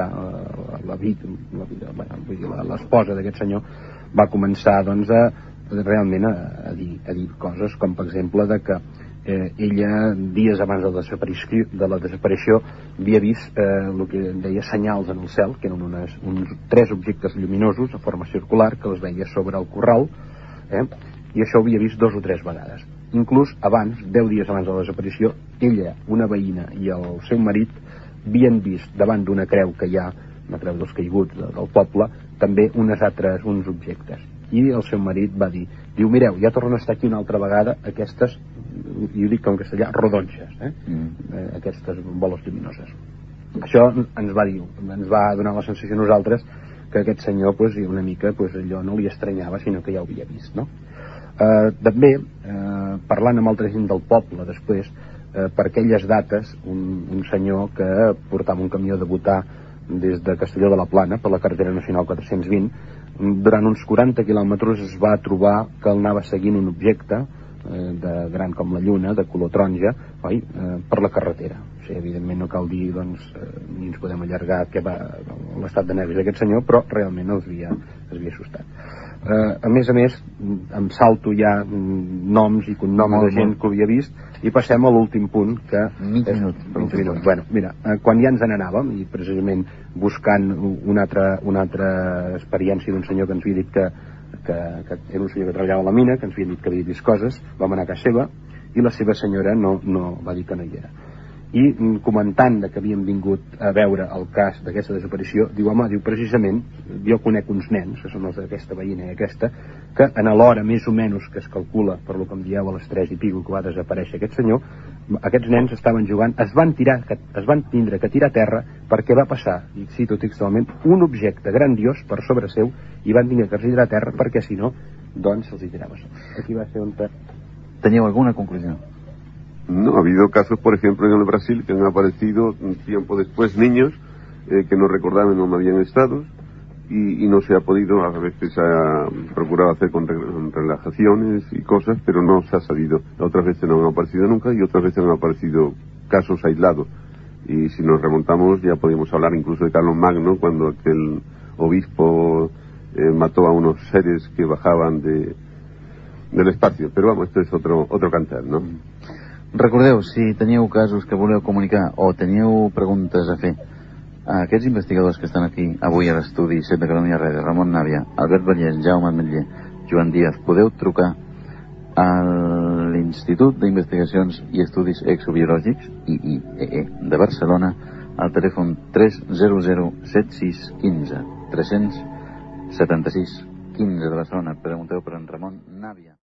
l'esposa d'aquest senyor va començar realment a dir coses, com per exemple que ella, dies abans de la desaparició, havia vist el que deia senyals en el cel, que eren uns 3 objectes lluminosos de forma circular que els veia sobre el corral, i això ho havia vist 2 o 3 vegades. Inclús abans, 10 dies abans de la desaparició, ella, una veïna i el seu marit havien vist davant d'una creu que hi ha, una creu dels caiguts del poble, també uns objectes. I el seu marit va dir, mireu, ja tornen a estar aquí una altra vegada aquestes, i ho dic en castellà, rodonxes, aquestes boles lluminoses. Això ens va donar la sensació a nosaltres que aquest senyor una mica allò no li estranyava, sinó que ja ho havia vist, no? També, parlant amb altra gent del poble després, per aquelles dates, un senyor que portava un camió de butà des de Castelló de la Plana per la carretera nacional 420, durant uns 40 quilòmetres es va trobar que el anava seguint un objecte gran com la lluna, de color taronja, per la carretera. O sigui, evidentment no cal dir, ni ens podem allargar l'estat de nervis d'aquest senyor, però realment els havia assustat. A més, em salto ja noms i cognoms de gent que ho havia vist i passem a l'últim punt, que... Mig minut. Bueno, mira, quan ja ens n'anàvem, i precisament buscant una altra experiència d'un senyor que ens havia dit que era un senyor que treballava a la mina, que ens havia dit que havia vist coses, vam anar a casa seva i la seva senyora no va dir que no hi era. i comentant que havíem vingut a veure el cas d'aquesta desaparició, diu, home, diu, precisament jo conec uns nens, que són els d'aquesta veïna i aquesta, que en l'hora més o menys que es calcula, per lo que em dieu, a les 3 i pico que va desaparèixer aquest senyor, aquests nens estaven jugant, es van tindre que tirar a terra perquè va passar, i cito textualment, un objecte grandiós per sobre seu i van tindre que tirar a terra perquè si no, doncs se'ls hi tirava. Aquí va ser on... ¿Teníeu alguna conclusión? No, ha habido casos, por ejemplo, en el Brasil, que han aparecido un tiempo después niños que no recordaban dónde habían estado y no se ha podido, a veces se ha procurado hacer con relajaciones y cosas, pero no se ha sabido. Otras veces no han aparecido nunca y otras veces han aparecido casos aislados. Y si nos remontamos ya podemos hablar incluso de Carlos Magno, cuando aquel obispo mató a unos seres que bajaban del espacio. Pero vamos, esto es otro cantar, ¿no? Recordeu, si teniu casos que voleu comunicar o teniu preguntes a fer a aquests investigadors que estan aquí avui a l'estudi 7 de Catalunya Ràdio, Ramon Nàvia, Albert Vallès, Jaume Ametller, Joan Díaz, podeu trucar a l'Institut d'Investigacions i Estudis Exobiològics, IIEE, de Barcelona, al telèfon 300 76 15, 376 15 de Barcelona. Pregunteu per en Ramon Nàvia.